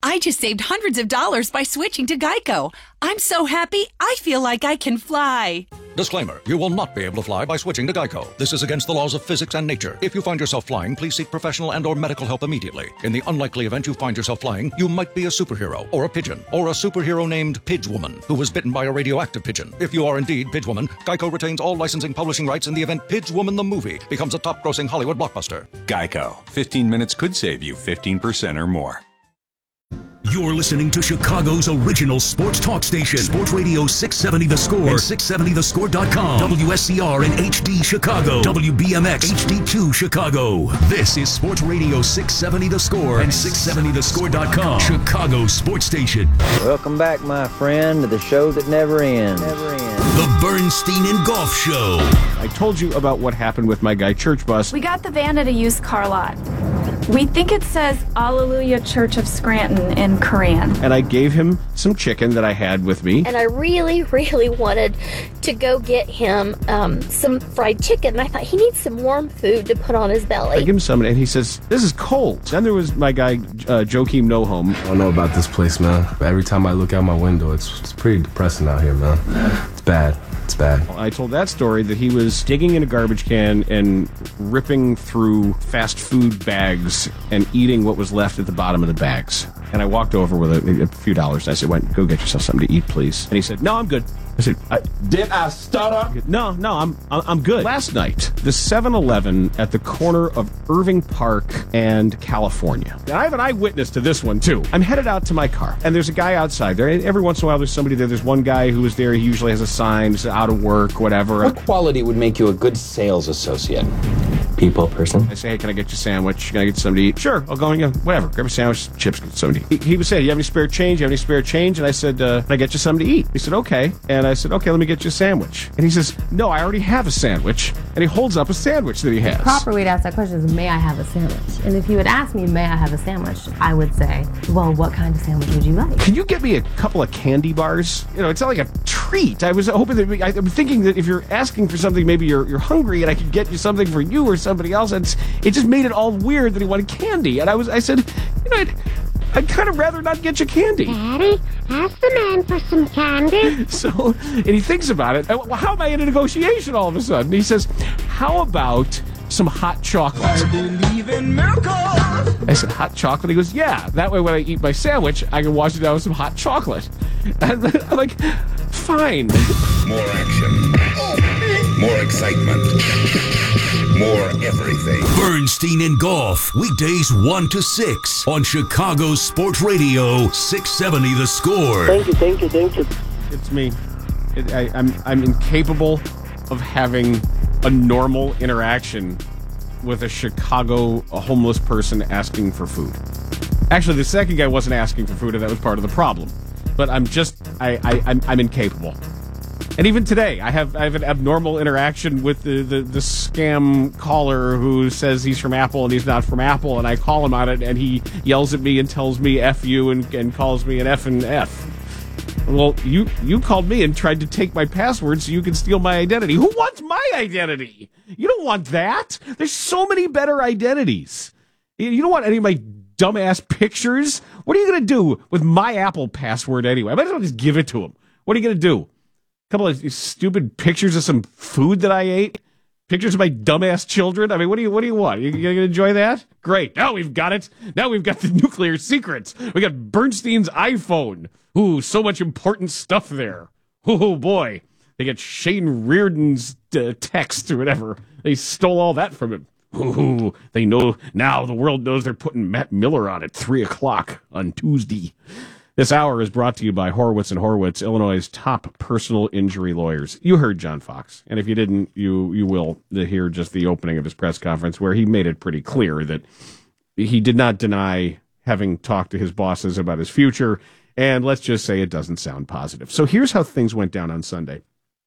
I just saved hundreds of dollars by switching to Geico. I'm so happy, I feel like I can fly. Disclaimer, you will not be able to fly by switching to Geico. This is against the laws of physics and nature. If you find yourself flying, please seek professional and or medical help immediately. In the unlikely event you find yourself flying, you might be a superhero, or a pigeon, or a superhero named Pidgewoman, who was bitten by a radioactive pigeon. If you are indeed Pidgewoman, Geico retains all licensing publishing rights in the event Pidgewoman the movie becomes a top-grossing Hollywood blockbuster. Geico. 15 minutes could save you 15% or more. You're listening to Chicago's original sports talk station, Sports Radio 670 The Score and 670thescore.com. WSCR in HD Chicago, WBMX HD2 Chicago. This is Sports Radio 670 The Score and 670thescore.com. Chicago's sports station. Welcome back, my friend, to the show that never ends. The Bernstein and Golf Show. I told you about what happened with my guy church bus. We got the van at a used car lot. We think it says Alleluia Church of Scranton in Korean. And I gave him some chicken that I had with me. And I really, really wanted to go get him some fried chicken. And I thought he needs some warm food to put on his belly. I give him some, and he says, this is cold. Then there was my guy, Joakim Noholm. I don't know about this place, man. Every time I look out my window, it's pretty depressing out here, man. It's bad. It's bad. I told that story that he was digging in a garbage can and ripping through fast food bags and eating what was left at the bottom of the bags. And I walked over with a few dollars. I said, "Wait, go get yourself something to eat, please." And he said, "No, I'm good." I said, "Did I stutter?" No, I'm good. Last night, the 7-Eleven at the corner of Irving Park and California. And I have an eyewitness to this one, too. I'm headed out to my car, and there's a guy outside there. Every once in a while, there's somebody there. There's one guy who is there. He usually has a sign, says out of work, whatever. What quality would make you a good sales associate? People person. I say, "Hey, can I get you a sandwich? Can I get you something to eat?" "Sure, I'll go and get whatever. Grab a sandwich, chips, get something to eat." He was saying, "You have any spare change? You have any spare change?" And I said, "Can I get you something to eat?" He said, "Okay." And I said, "Okay, let me get you a sandwich." And he says, "No, I already have a sandwich." And he holds up a sandwich that he has. The proper way to ask that question is, "May I have a sandwich?" And if you would ask me, "May I have a sandwich?" I would say, "Well, what kind of sandwich would you like?" Can you get me a couple of candy bars? You know, it's not like a treat. I was hoping that I'm thinking that if you're asking for something, maybe you're hungry, and I could get you something for you or somebody else. And it just made it all weird that he wanted candy. And I said, you know, I'd kind of rather not get you candy. Daddy, ask the man for some candy. So, and he thinks about it. Well, how am I in a negotiation all of a sudden? He says, "How about some hot chocolate?" I believe in miracles. I said, "Hot chocolate?" He goes, "Yeah. That way when I eat my sandwich, I can wash it down with some hot chocolate." And I'm like, fine. More action. More excitement. More everything. Bernstein and Golf, weekdays 1 to 6 on Chicago's Sports Radio 670 The Score. Thank you. It's me. I'm incapable of having a normal interaction with a Chicago homeless person asking for food. Actually, the second guy wasn't asking for food, and that was part of the problem. But I'm incapable. And even today, I have an abnormal interaction with the scam caller who says he's from Apple and he's not from Apple, and I call him on it, and he yells at me and tells me F you and calls me an F and F. Well, you called me and tried to take my password so you can steal my identity. Who wants my identity? You don't want that. There's so many better identities. You don't want any of my dumbass pictures. What are you going to do with my Apple password anyway? I might as well just give it to him. What are you going to do? A couple of stupid pictures of some food that I ate? Pictures of my dumbass children? I mean, what do you want? You going to enjoy that? Great. Now we've got it. Now we've got the nuclear secrets. We got Bernstein's iPhone. Ooh, so much important stuff there. Oh, boy. They get Shane Reardon's text or whatever. They stole all that from him. Ooh, they know now. The world knows they're putting Matt Miller on at 3 o'clock on Tuesday. This hour is brought to you by Horowitz & Horowitz, Illinois' top personal injury lawyers. You heard John Fox, and if you didn't, you will hear just the opening of his press conference where he made it pretty clear that he did not deny having talked to his bosses about his future, and let's just say it doesn't sound positive. So here's how things went down on Sunday.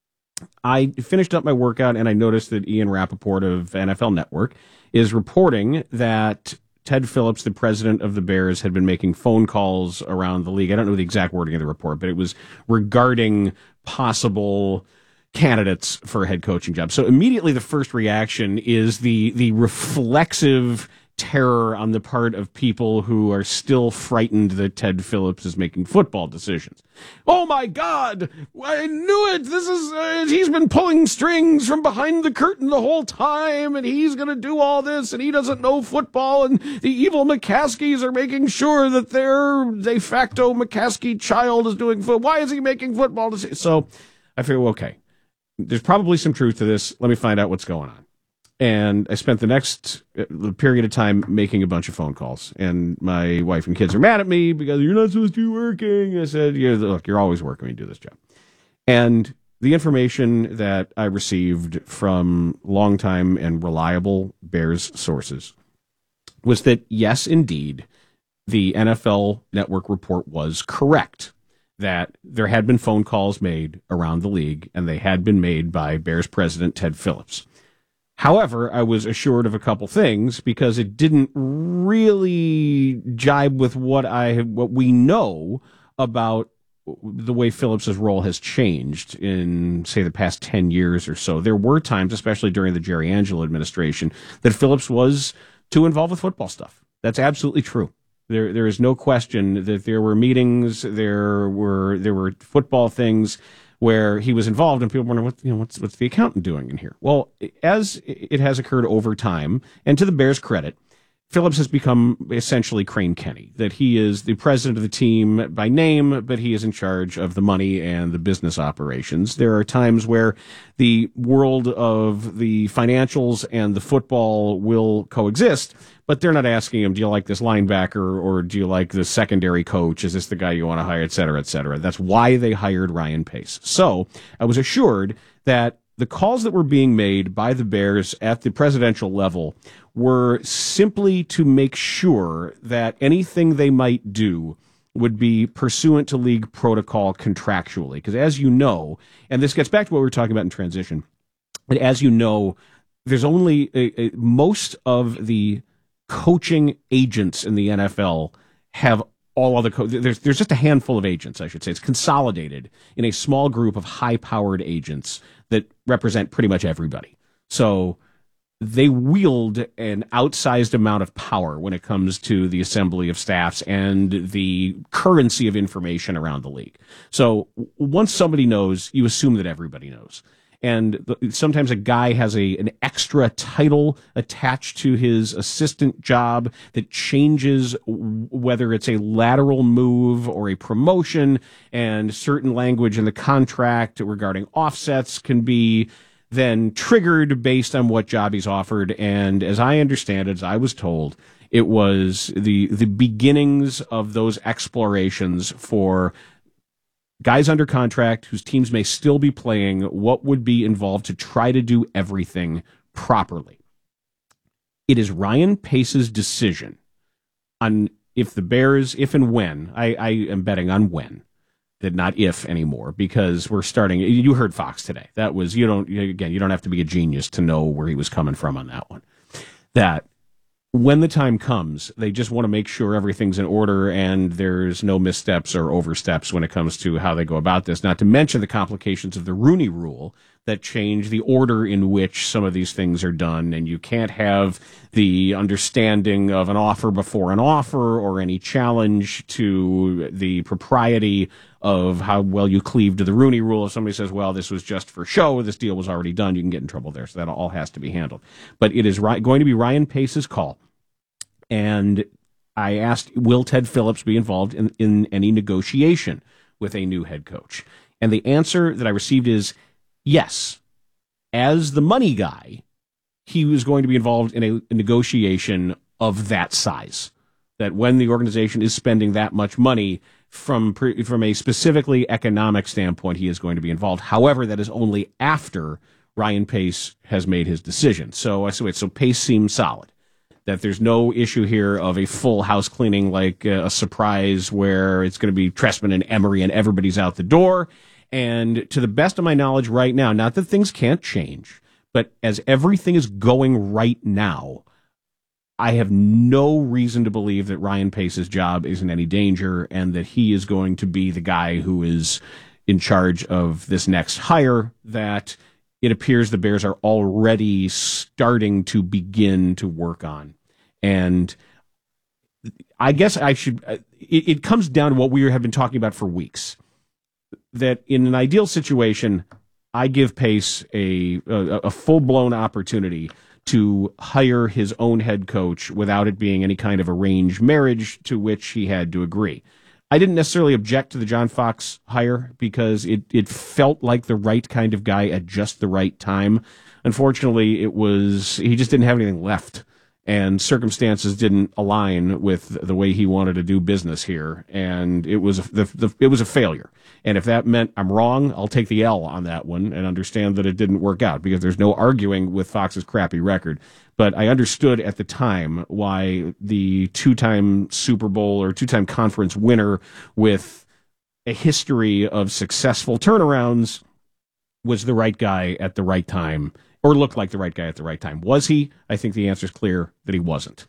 I finished up my workout, and I noticed that Ian Rappaport of NFL Network is reporting that Ted Phillips, the president of the Bears, had been making phone calls around the league. I don't know the exact wording of the report, but it was regarding possible candidates for a head coaching job. So immediately the first reaction is the reflexive terror on the part of people who are still frightened that Ted Phillips is making football decisions. Oh my God! I knew it! This is, he's been pulling strings from behind the curtain the whole time, and he's gonna do all this, and he doesn't know football, and the evil McCaskies are making sure that their de facto McCaskey child is doing football. Why is he making football decisions? So I figure, okay, there's probably some truth to this. Let me find out what's going on. And I spent the next period of time making a bunch of phone calls. And my wife and kids are mad at me because you're not supposed to be working. I said, yeah, look, you're always working when you do this job. And the information that I received from longtime and reliable Bears sources was that, yes, indeed, the NFL Network report was correct, that there had been phone calls made around the league, and they had been made by Bears president Ted Phillips. However, I was assured of a couple things because it didn't really jibe with what we know about the way Phillips's role has changed in, say, the past 10 years or so. There were times, especially during the Jerry Angelo administration, that Phillips was too involved with football stuff. That's absolutely true. There is no question that there were meetings, there were football things where he was involved, and people wonder, what's the accountant doing in here? Well, as it has occurred over time, and to the Bears' credit, Phillips has become essentially Crane Kenny, that he is the president of the team by name, but he is in charge of the money and the business operations. There are times where the world of the financials and the football will coexist, but they're not asking him, do you like this linebacker or do you like the secondary coach? Is this the guy you want to hire, et cetera, et cetera. That's why they hired Ryan Pace. So I was assured that the calls that were being made by the Bears at the presidential level were simply to make sure that anything they might do would be pursuant to league protocol contractually. Because as you know, and this gets back to what we were talking about in transition, but as you know, there's only most of the coaching agents in the NFL have all other there's just a handful of agents, I should say. It's consolidated in a small group of high-powered agents that represent pretty much everybody. So they wield an outsized amount of power when it comes to the assembly of staffs and the currency of information around the league. So once somebody knows, you assume that everybody knows. And sometimes a guy has an extra title attached to his assistant job that changes whether it's a lateral move or a promotion, and certain language in the contract regarding offsets can be then triggered based on what job he's offered. And as I understand it, as I was told, it was the beginnings of those explorations for guys under contract whose teams may still be playing, what would be involved to try to do everything properly. It is Ryan Pace's decision on if the Bears, if and when, I am betting on when, that not if anymore, because we're starting, you heard Fox today. That was, you don't have to be a genius to know where he was coming from on that one. That when the time comes, they just want to make sure everything's in order and there's no missteps or oversteps when it comes to how they go about this. Not to mention the complications of the Rooney Rule that change the order in which some of these things are done. And you can't have the understanding of an offer before an offer or any challenge to the propriety of how well you cleave to the Rooney Rule. If somebody says, well, this was just for show, this deal was already done, you can get in trouble there. So that all has to be handled. But it is going to be Ryan Pace's call. And I asked, will Ted Phillips be involved in any negotiation with a new head coach? And the answer that I received is yes. As the money guy, he was going to be involved in a negotiation of that size. That when the organization is spending that much money, from a specifically economic standpoint, he is going to be involved. However, that is only after Ryan Pace has made his decision. So I said, so Pace seems solid. That there's no issue here of a full house cleaning like a surprise where it's going to be Trestman and Emery and everybody's out the door. And to the best of my knowledge right now, not that things can't change, but as everything is going right now, I have no reason to believe that Ryan Pace's job is in any danger and that he is going to be the guy who is in charge of this next hire that it appears the Bears are already starting to begin to work on. And I guess I should, it comes down to what we have been talking about for weeks, that in an ideal situation, I give Pace a full-blown opportunity to hire his own head coach without it being any kind of arranged marriage to which he had to agree. I didn't necessarily object to the John Fox hire because it felt like the right kind of guy at just the right time. Unfortunately, he just didn't have anything left, and circumstances didn't align with the way he wanted to do business here, and it was a failure. And if that meant I'm wrong, I'll take the L on that one and understand that it didn't work out, because there's no arguing with Fox's crappy record. But I understood at the time why the two-time Super Bowl or two-time conference winner with a history of successful turnarounds was the right guy at the right time, or looked like the right guy at the right time. Was he? I think the answer is clear that he wasn't.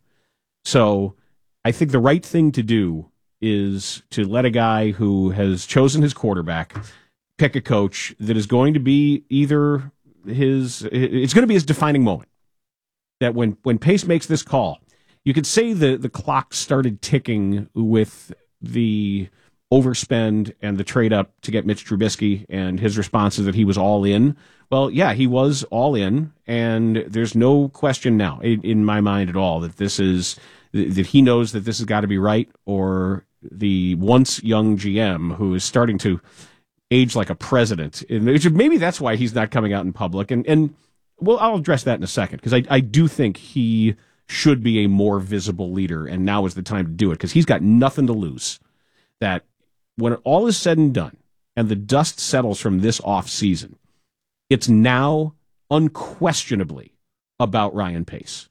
So I think the right thing to do is to let a guy who has chosen his quarterback pick a coach that is going to be either it's going to be his defining moment. That when Pace makes this call, you could say the clock started ticking with the overspend and the trade up to get Mitch Trubisky, and his response is that he was all in. Well, yeah, he was all in, and there's no question now in my mind at all that that he knows that this has got to be right, or the once young GM who is starting to age like a president. And maybe that's why he's not coming out in public. And well, I'll address that in a second, because I do think he should be a more visible leader, and now is the time to do it, because he's got nothing to lose. That when all is said and done, and the dust settles from this off season, it's now unquestionably about Ryan Pace.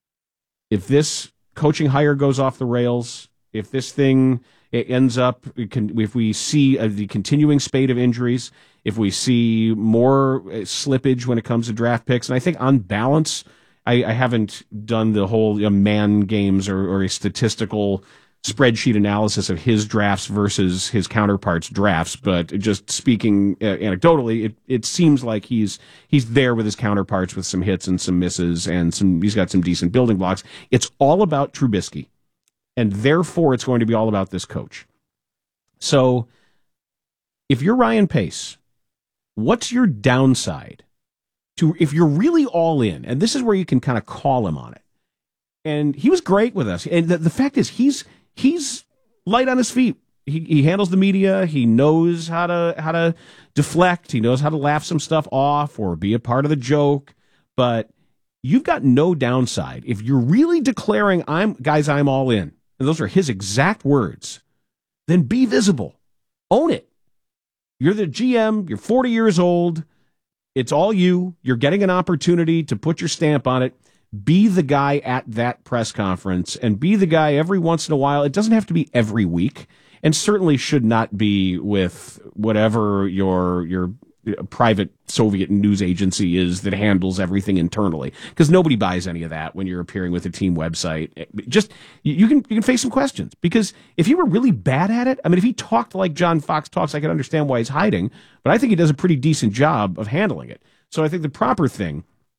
If this coaching hire goes off the rails, if this thing ends up, if we see the continuing spate of injuries, if we see more slippage when it comes to draft picks, and I think on balance, I haven't done the whole man games or a statistical spreadsheet analysis of his drafts versus his counterparts' drafts, but just speaking anecdotally, it seems like he's there with his counterparts with some hits and some misses, and he's got some decent building blocks. It's all about Trubisky, and therefore it's going to be all about this coach. So if you're Ryan Pace, what's your downside to, if you're really all in, and this is where you can kind of call him on it. And he was great with us. And the fact is, he's light on his feet. He handles the media. He knows how to deflect. He knows how to laugh some stuff off or be a part of the joke. But you've got no downside. If you're really declaring, I'm all in, and those are his exact words, then be visible. Own it. You're the GM. You're 40 years old. It's all you. You're getting an opportunity to put your stamp on it. Be the guy at that press conference, and be the guy every once in a while. It doesn't have to be every week, and certainly should not be with whatever your private Soviet news agency is that handles everything internally, because nobody buys any of that when you're appearing with a team website. Just you can face some questions, because if he were really bad at it, I mean, if he talked like John Fox talks, I could understand why he's hiding, but I think he does a pretty decent job of handling it. So I think the proper thing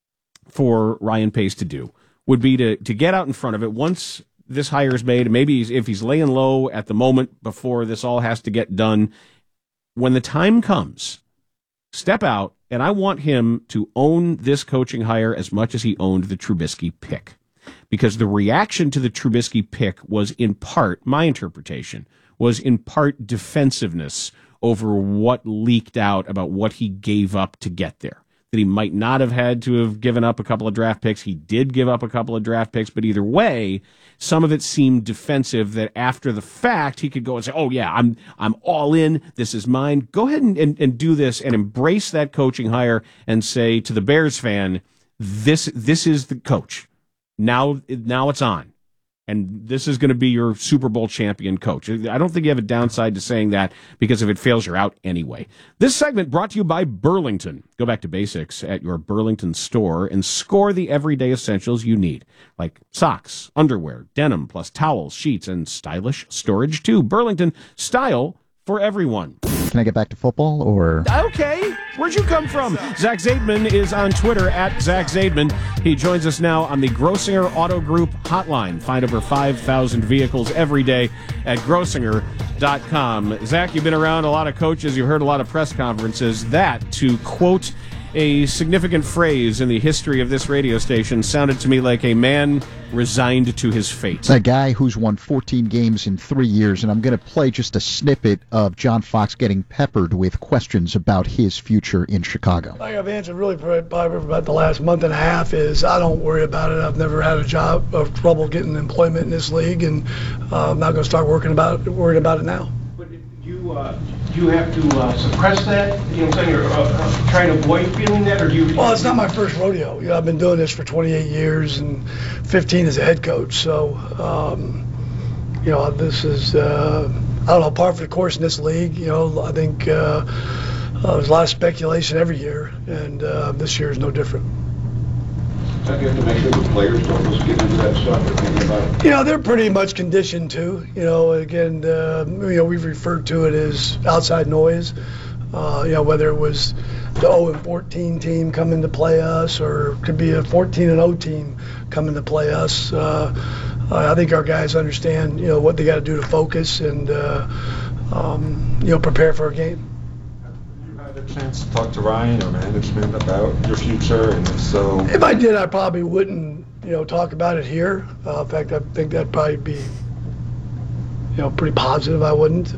for Ryan Pace to do would be to get out in front of it once this hire is made. Maybe if he's laying low at the moment before this all has to get done, when the time comes, step out, and I want him to own this coaching hire as much as he owned the Trubisky pick. Because the reaction to the Trubisky pick was in part, my interpretation, was in part defensiveness over what leaked out about what he gave up to get there. That he might not have had to have given up a couple of draft picks. He did give up a couple of draft picks, but either way, some of it seemed defensive, that after the fact, he could go and say, oh yeah, I'm all in, this is mine. Go ahead and do this and embrace that coaching hire and say to the Bears fan, this is the coach. Now it's on. And this is going to be your Super Bowl champion coach. I don't think you have a downside to saying that, because if it fails, you're out anyway. This segment brought to you by Burlington. Go back to basics at your Burlington store and score the everyday essentials you need, like socks, underwear, denim, plus towels, sheets, and stylish storage too. Burlington, style for everyone. Can I get back to football, or? Okay. Where'd you come from? Zach Zaidman is on Twitter at Zach Zaidman. He joins us now on the Grossinger Auto Group hotline. Find over 5,000 vehicles every day at Grossinger.com. Zach, you've been around a lot of coaches. You've heard a lot of press conferences. That, to quote a significant phrase in the history of this radio station, sounded to me like a man resigned to his fate. A guy who's won 14 games in 3 years, and I'm going to play just a snippet of John Fox getting peppered with questions about his future in Chicago. Like I've answered really probably about the last month and a half is I don't worry about it. I've never had a job of trouble getting employment in this league, and I'm not going to start worrying about it now. Do you have to suppress that? You know what I'm saying? Or try to avoid feeling that, or do you? Well, it's not my first rodeo. You know, I've been doing this for 28 years and 15 as a head coach. So, you know, this is I don't know, par for the course in this league. You know, I think there's a lot of speculation every year, and this year is no different. You have to make sure the players don't just get into that stuff they're thinking about. You know, they're pretty much conditioned to. You know, again, you know, we've referred to it as outside noise. You know, whether it was the 0-14 team coming to play us, or it could be a 14-0 team coming to play us. I think our guys understand, you know, what they got to do to focus and, you know, prepare for a game. Chance to talk to Ryan or management about your future, and so if I did, I probably wouldn't, you know, talk about it here. In fact, I think that'd probably be, you know, pretty positive. I wouldn't,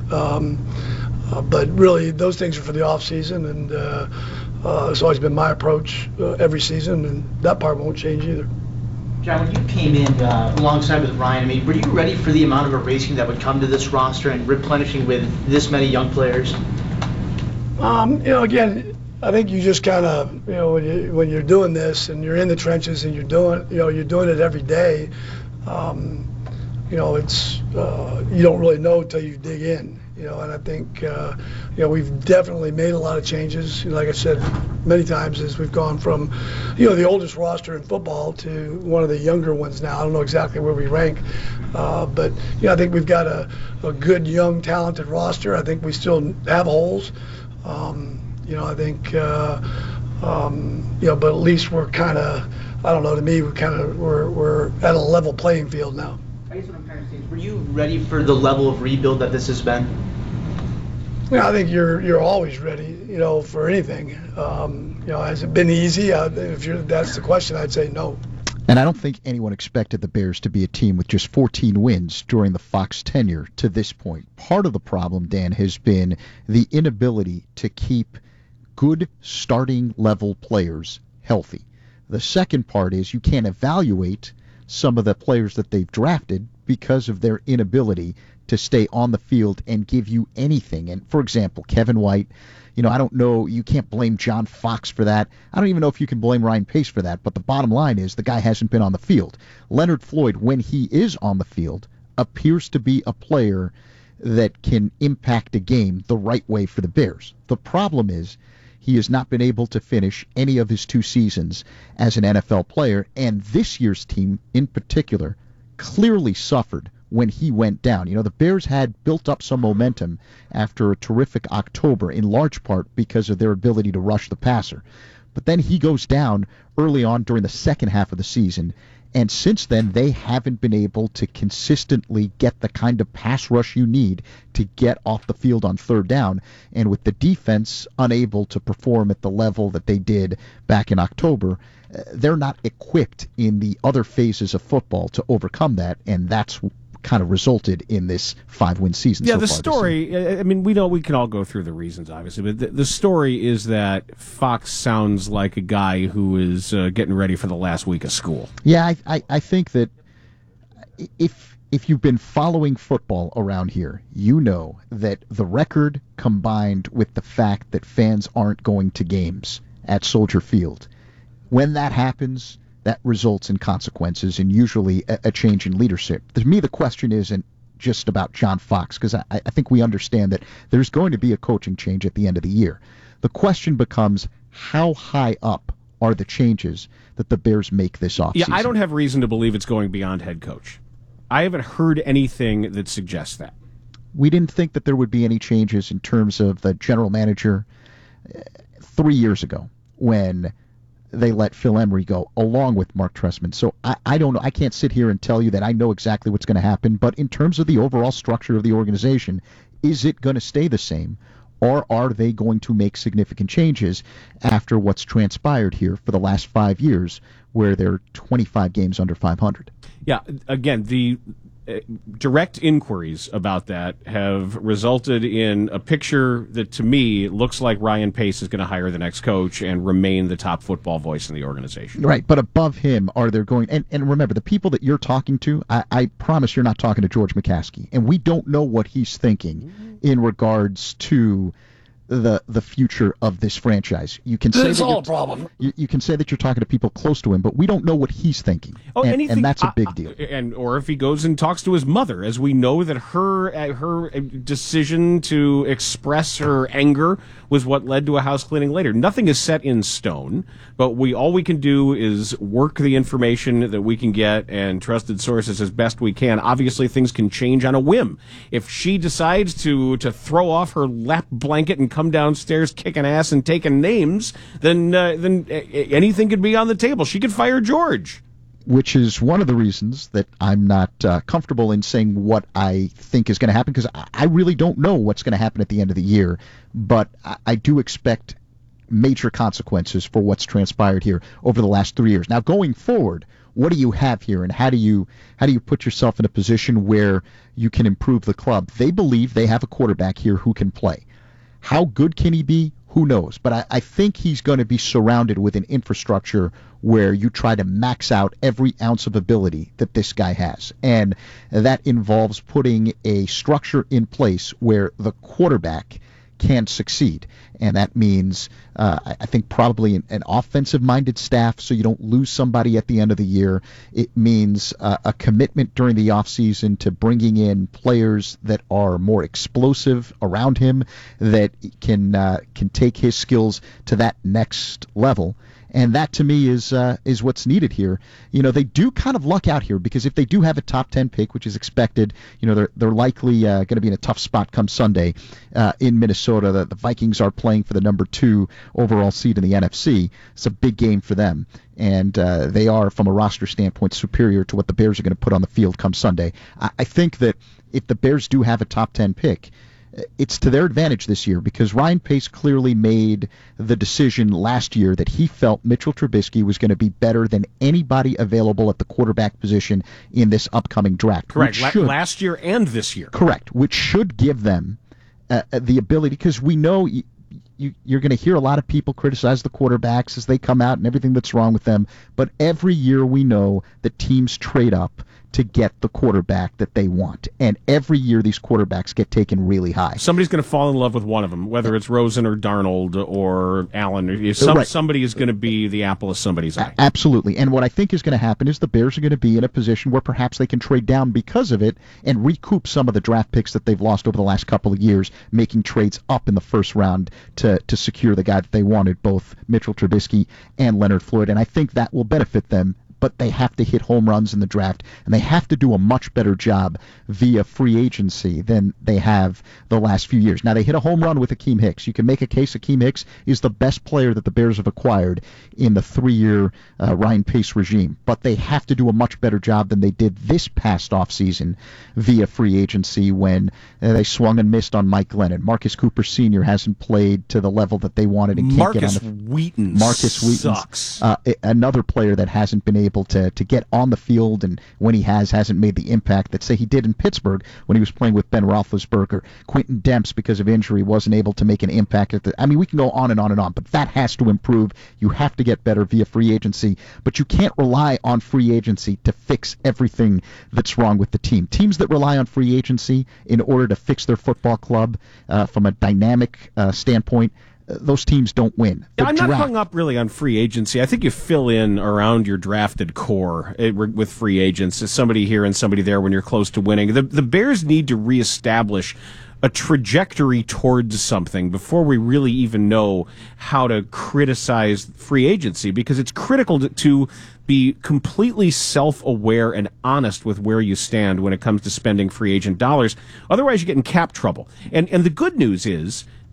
but really, those things are for the off season, and it's always been my approach every season, and that part won't change either. John, when you came in alongside with Ryan, I mean, were you ready for the amount of erasing that would come to this roster and replenishing with this many young players? You know, again, I think you just kind of, you know, when you're doing this and you're in the trenches and you're doing it every day, you know, it's you don't really know until you dig in, you know. And I think, you know, we've definitely made a lot of changes. You know, like I said many times, as we've gone from, you know, the oldest roster in football to one of the younger ones now. I don't know exactly where we rank, but you know, I think we've got a good, young, talented roster. I think we still have holes. You know, I think, you know, but at least we're kind of, I don't know, to me, we're at a level playing field now. I guess what I'm trying to say is, were you ready for the level of rebuild that this has been? Yeah, I think you're always ready, you know, for anything. You know, has it been easy? That's the question, I'd say no. And I don't think anyone expected the Bears to be a team with just 14 wins during the Fox tenure to this point. Part of the problem, Dan, has been the inability to keep good starting level players healthy. The second part is you can't evaluate some of the players that they've drafted because of their inability to stay on the field and give you anything. And, for example, Kevin White, you know, I don't know, you can't blame John Fox for that. I don't even know if you can blame Ryan Pace for that, but the bottom line is the guy hasn't been on the field. Leonard Floyd, when he is on the field, appears to be a player that can impact a game the right way for the Bears. The problem is he has not been able to finish any of his 2 seasons as an NFL player, and this year's team in particular clearly suffered when he went down. You know, the Bears had built up some momentum after a terrific October, in large part because of their ability to rush the passer. But then he goes down early on during the second half of the season, and since then they haven't been able to consistently get the kind of pass rush you need to get off the field on third down. And with the defense unable to perform at the level that they did back in October, they're not equipped in the other phases of football to overcome that, and that's kind of resulted in this 5-win season. Yeah, so the far story, I mean, we can all go through the reasons, obviously, but the story is that Fox sounds like a guy who is getting ready for the last week of school. Yeah, I think that if you've been following football around here, you know that the record combined with the fact that fans aren't going to games at Soldier Field, when that happens, that results in consequences and usually a change in leadership. To me, the question isn't just about John Fox, because I think we understand that there's going to be a coaching change at the end of the year. The question becomes, how high up are the changes that the Bears make this offseason? Yeah, I don't have reason to believe it's going beyond head coach. I haven't heard anything that suggests that. We didn't think that there would be any changes in terms of the general manager. 3 years ago when they let Phil Emery go along with Mark Trestman. So I don't know. I can't sit here and tell you that I know exactly what's going to happen. But in terms of the overall structure of the organization, is it going to stay the same? Or are they going to make significant changes after what's transpired here for the last 5 years where they're 25 games under 500? Yeah, again, the direct inquiries about that have resulted in a picture that, to me, looks like Ryan Pace is going to hire the next coach and remain the top football voice in the organization. Right, but above him, are there going... And remember, the people that you're talking to, I promise you're not talking to George McCaskey, and we don't know what he's thinking in regards to the future of this franchise. You can say all a problem. You can say that you're talking to people close to him, but we don't know what he's thinking. Oh, and that's a big deal. Or if he goes and talks to his mother, as we know that her decision to express her anger was what led to a house cleaning later. Nothing is set in stone, but all we can do is work the information that we can get and trusted sources as best we can. Obviously, things can change on a whim. If she decides to throw off her lap blanket and come downstairs kicking ass and taking names, then anything could be on the table. She could fire George. Which is one of the reasons that I'm not comfortable in saying what I think is going to happen, because I really don't know what's going to happen at the end of the year. But I do expect major consequences for what's transpired here over the last 3 years. Now, going forward, what do you have here, and how do you put yourself in a position where you can improve the club? They believe they have a quarterback here who can play. How good can he be? Who knows? But I think he's going to be surrounded with an infrastructure where you try to max out every ounce of ability that this guy has. And that involves putting a structure in place where the quarterback can succeed. And that means, I think, probably an offensive-minded staff so you don't lose somebody at the end of the year. It means a commitment during the offseason to bringing in players that are more explosive around him, that can take his skills to that next level. And that, to me, is what's needed here. You know, they do kind of luck out here, because if they do have a top 10 pick, which is expected, you know, they're likely going to be in a tough spot come Sunday in Minnesota. The Vikings are playing for the number 2 overall seed in the NFC. It's a big game for them. And they are, from a roster standpoint, superior to what the Bears are going to put on the field come Sunday. I think that if the Bears do have a top 10 pick, it's to their advantage this year, because Ryan Pace clearly made the decision last year that he felt Mitchell Trubisky was going to be better than anybody available at the quarterback position in this upcoming draft. Correct. Last year and this year. Correct. Which should give them the ability, because we know you're going to hear a lot of people criticize the quarterbacks as they come out and everything that's wrong with them. But every year we know that teams trade up to get the quarterback that they want. And every year these quarterbacks get taken really high. Somebody's going to fall in love with one of them, whether it's Rosen or Darnold or Allen. Somebody is going to be the apple of somebody's eye. Absolutely. And what I think is going to happen is the Bears are going to be in a position where perhaps they can trade down because of it and recoup some of the draft picks that they've lost over the last couple of years, making trades up in the first round to secure the guy that they wanted, both Mitchell Trubisky and Leonard Floyd. And I think that will benefit them. But they have to hit home runs in the draft, and they have to do a much better job via free agency than they have the last few years. Now, they hit a home run with Akeem Hicks. You can make a case Akeem Hicks is the best player that the Bears have acquired in the 3-year Ryan Pace regime. But they have to do a much better job than they did this past offseason via free agency when they swung and missed on Mike Glennon. Marcus Cooper Sr. hasn't played to the level that they wanted and can't get on the Marcus Wheaton sucks. Another player that hasn't been able to get on the field, and when he hasn't made the impact that, say, he did in Pittsburgh when he was playing with Ben Roethlisberger. Quentin Demps, because of injury, wasn't able to make an impact. We can go on and on and on, but that has to improve. You have to get better via free agency, but you can't rely on free agency to fix everything that's wrong with the team. Teams that rely on free agency in order to fix their football club from a dynamic standpoint, those teams don't win. I'm not hung up really on free agency. I think you fill in around your drafted core with free agents. Somebody here and somebody there when you're close to winning. The Bears need to reestablish a trajectory towards something before we really even know how to criticize free agency, because it's critical to be completely self-aware and honest with where you stand when it comes to spending free agent dollars. Otherwise, you get in cap trouble. And the good news is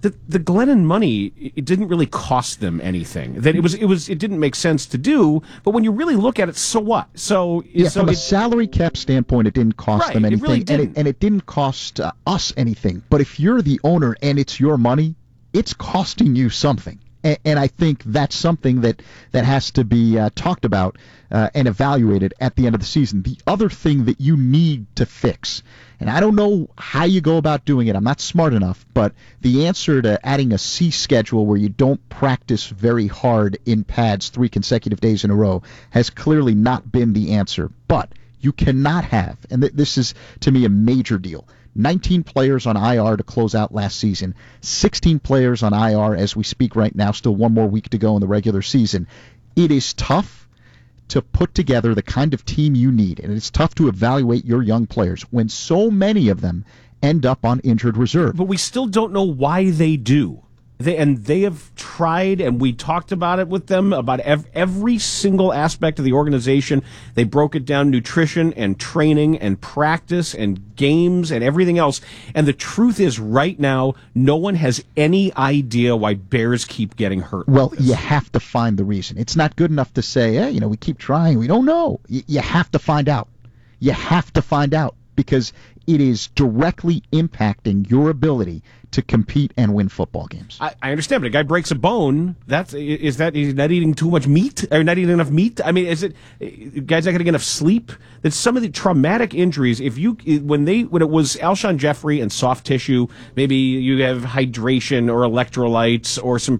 the Glennon money, it didn't really cost them anything. That it didn't make sense to do. But when you really look at it, so what? So from a salary cap standpoint, it didn't cost them anything, it really didn't. And it didn't cost us anything. But if you're the owner and it's your money, it's costing you something. And I think that's something that has to be talked about and evaluated at the end of the season. The other thing that you need to fix, and I don't know how you go about doing it, I'm not smart enough, but the answer to adding a C schedule where you don't practice very hard in pads 3 consecutive days in a row has clearly not been the answer. But you cannot have, and this is to me a major deal, 19 players on IR to close out last season, 16 players on IR as we speak right now, still one more week to go in the regular season. It is tough to put together the kind of team you need, and it's tough to evaluate your young players when so many of them end up on injured reserve. But we still don't know why they do. They have tried, and we talked about it with them, about every single aspect of the organization. They broke it down, nutrition and training and practice and games and everything else. And the truth is, right now, no one has any idea why Bears keep getting hurt. Well, you have to find the reason. It's not good enough to say, hey, we keep trying. We don't know. You have to find out. You have to find out, because it is directly impacting your ability to compete and win football games. I understand, but a guy breaks a bone. Is that not eating too much meat or not eating enough meat? I mean, is it guys not getting enough sleep? That some of the traumatic injuries. When it was Alshon Jeffrey and soft tissue, maybe you have hydration or electrolytes or some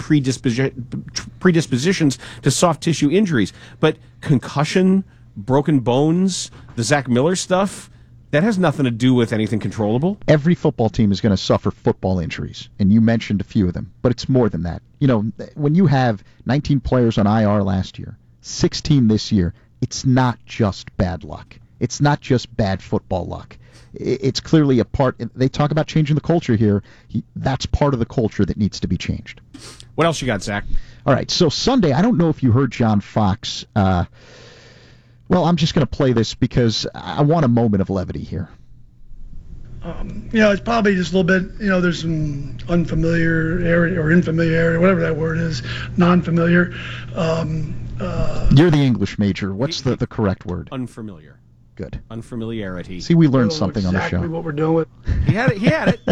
predispositions to soft tissue injuries. But concussion, broken bones, the Zach Miller stuff. That has nothing to do with anything controllable. Every football team is going to suffer football injuries, and you mentioned a few of them, but it's more than that. When you have 19 players on IR last year, 16 this year, it's not just bad luck. It's not just bad football luck. It's clearly a part. They talk about changing the culture here. That's part of the culture that needs to be changed. What else you got, Zach? All right, so Sunday, I don't know if you heard John Fox. Well, I'm just going to play this because I want a moment of levity here. It's probably just a little bit, there's some unfamiliarity or infamiliarity, whatever that word is, non-familiar. You're the English major. What's the correct word? Unfamiliar. Good. Unfamiliarity. See, we learned something on the show. Exactly what we're doing with. He had it. He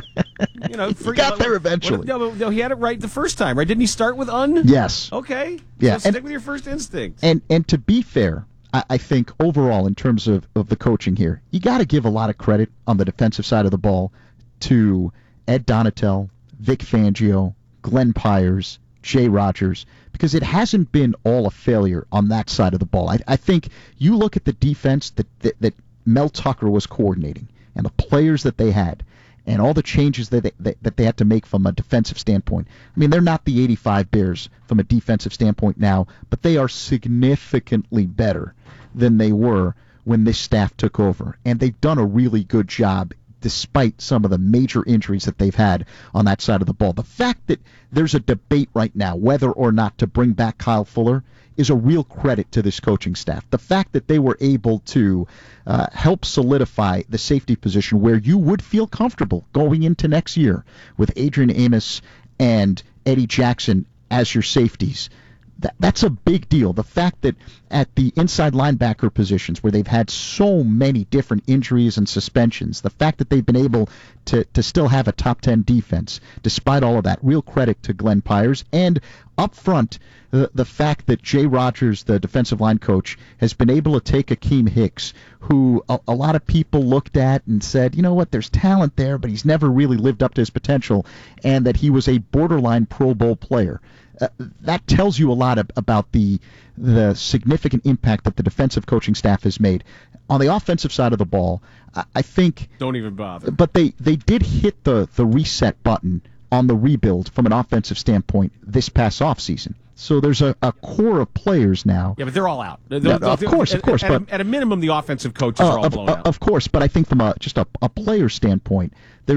got there eventually. No, he had it right the first time, right? Didn't he start with un? Yes. Okay. Yeah. So stick with your first instinct. And to be fair, I think overall, in terms of the coaching here, you got to give a lot of credit on the defensive side of the ball to Ed Donatel, Vic Fangio, Glenn Pyers, Jay Rogers, because it hasn't been all a failure on that side of the ball. I think you look at the defense that Mel Tucker was coordinating and the players that they had and all the changes that they had to make from a defensive standpoint. I mean, they're not the 85 Bears from a defensive standpoint now, but they are significantly better than they were when this staff took over. And they've done a really good job despite some of the major injuries that they've had on that side of the ball. The fact that there's a debate right now whether or not to bring back Kyle Fuller is a real credit to this coaching staff. The fact that they were able to help solidify the safety position where you would feel comfortable going into next year with Adrian Amos and Eddie Jackson as your safeties, that's a big deal. The fact that at the inside linebacker positions where they've had so many different injuries and suspensions, the fact that they've been able to still have a top 10 defense despite all of that, real credit to Glenn Pyers. And up front, the fact that Jay Rogers, the defensive line coach, has been able to take Akeem Hicks, who a lot of people looked at and said, you know what, there's talent there, but he's never really lived up to his potential, and that he was a borderline Pro Bowl player. That tells you a lot about the significant impact that the defensive coaching staff has made. On the offensive side of the ball, I think... Don't even bother. But they did hit the reset button on the rebuild from an offensive standpoint this past offseason. So there's a core of players now. Yeah, but they're all out. Of course. But at a minimum, the offensive coaches are all blown out. Of course, but I think from just a player standpoint, there's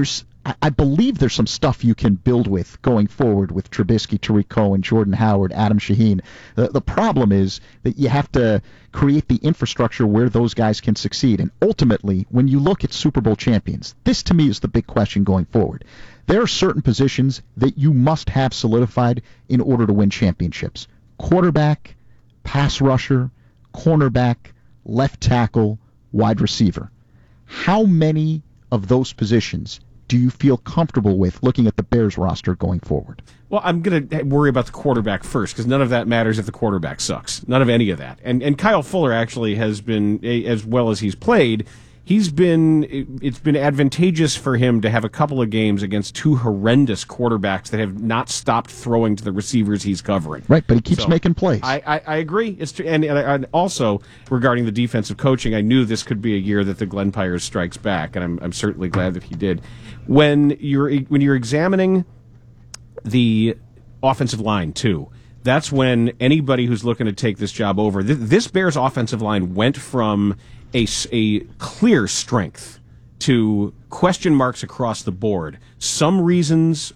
I believe there's some stuff you can build with going forward with Trubisky, Tariq Cohen, Jordan Howard, Adam Shaheen. The problem is that you have to create the infrastructure where those guys can succeed. And ultimately, when you look at Super Bowl champions, this to me is the big question going forward. There are certain positions that you must have solidified in order to win championships. Quarterback, pass rusher, cornerback, left tackle, wide receiver. How many of those positions do you feel comfortable with looking at the Bears roster going forward? Well, I'm going to worry about the quarterback first, because none of that matters if the quarterback sucks. None of any of that. And Kyle Fuller actually has been, as well as he's played, it's been advantageous for him to have a couple of games against two horrendous quarterbacks that have not stopped throwing to the receivers he's covering. Right, but he keeps making plays. I agree. It's true. And also, regarding the defensive coaching, I knew this could be a year that the Glenn Pires strikes back, and I'm certainly glad that he did. When you're examining the offensive line, too, that's when anybody who's looking to take this job over, this Bears offensive line went from a clear strength to question marks across the board. Some reasons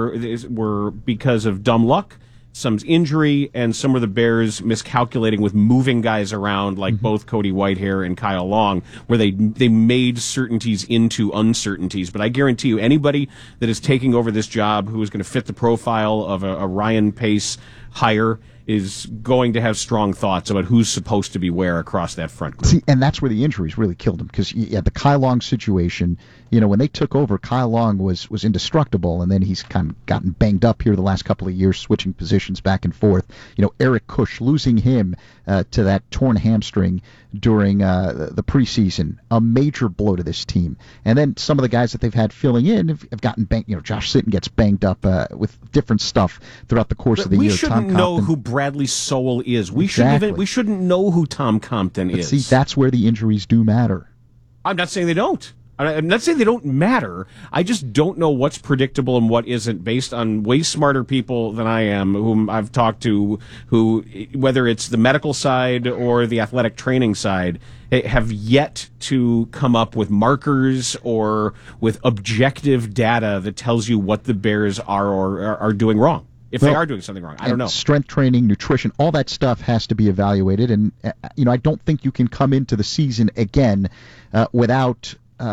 were because of dumb luck, some injury, and some of the Bears miscalculating with moving guys around, like both Cody Whitehair and Kyle Long, where they made certainties into uncertainties. But I guarantee you, anybody that is taking over this job who is going to fit the profile of a Ryan Pace hire is going to have strong thoughts about who's supposed to be where across that front group. See, and that's where the injuries really killed him, because the Kyle Long situation, when they took over, Kyle Long was indestructible, and then he's kind of gotten banged up here the last couple of years, switching positions back and forth. Eric Kush, losing him to that torn hamstring during the preseason, a major blow to this team. And then some of the guys that they've had filling in have gotten banged. Josh Sitton gets banged up with different stuff throughout the course of the year. We shouldn't know who Bradley Sowell is. We shouldn't know who Tom Compton is. See, that's where the injuries do matter. I'm not saying they don't. I'm not saying they don't matter. I just don't know what's predictable and what isn't, based on way smarter people than I am, whom I've talked to, who, whether it's the medical side or the athletic training side, have yet to come up with markers or with objective data that tells you what the Bears are or are doing wrong. If they are doing something wrong, I don't know. Strength training, nutrition, all that stuff has to be evaluated. And, I don't think you can come into the season again without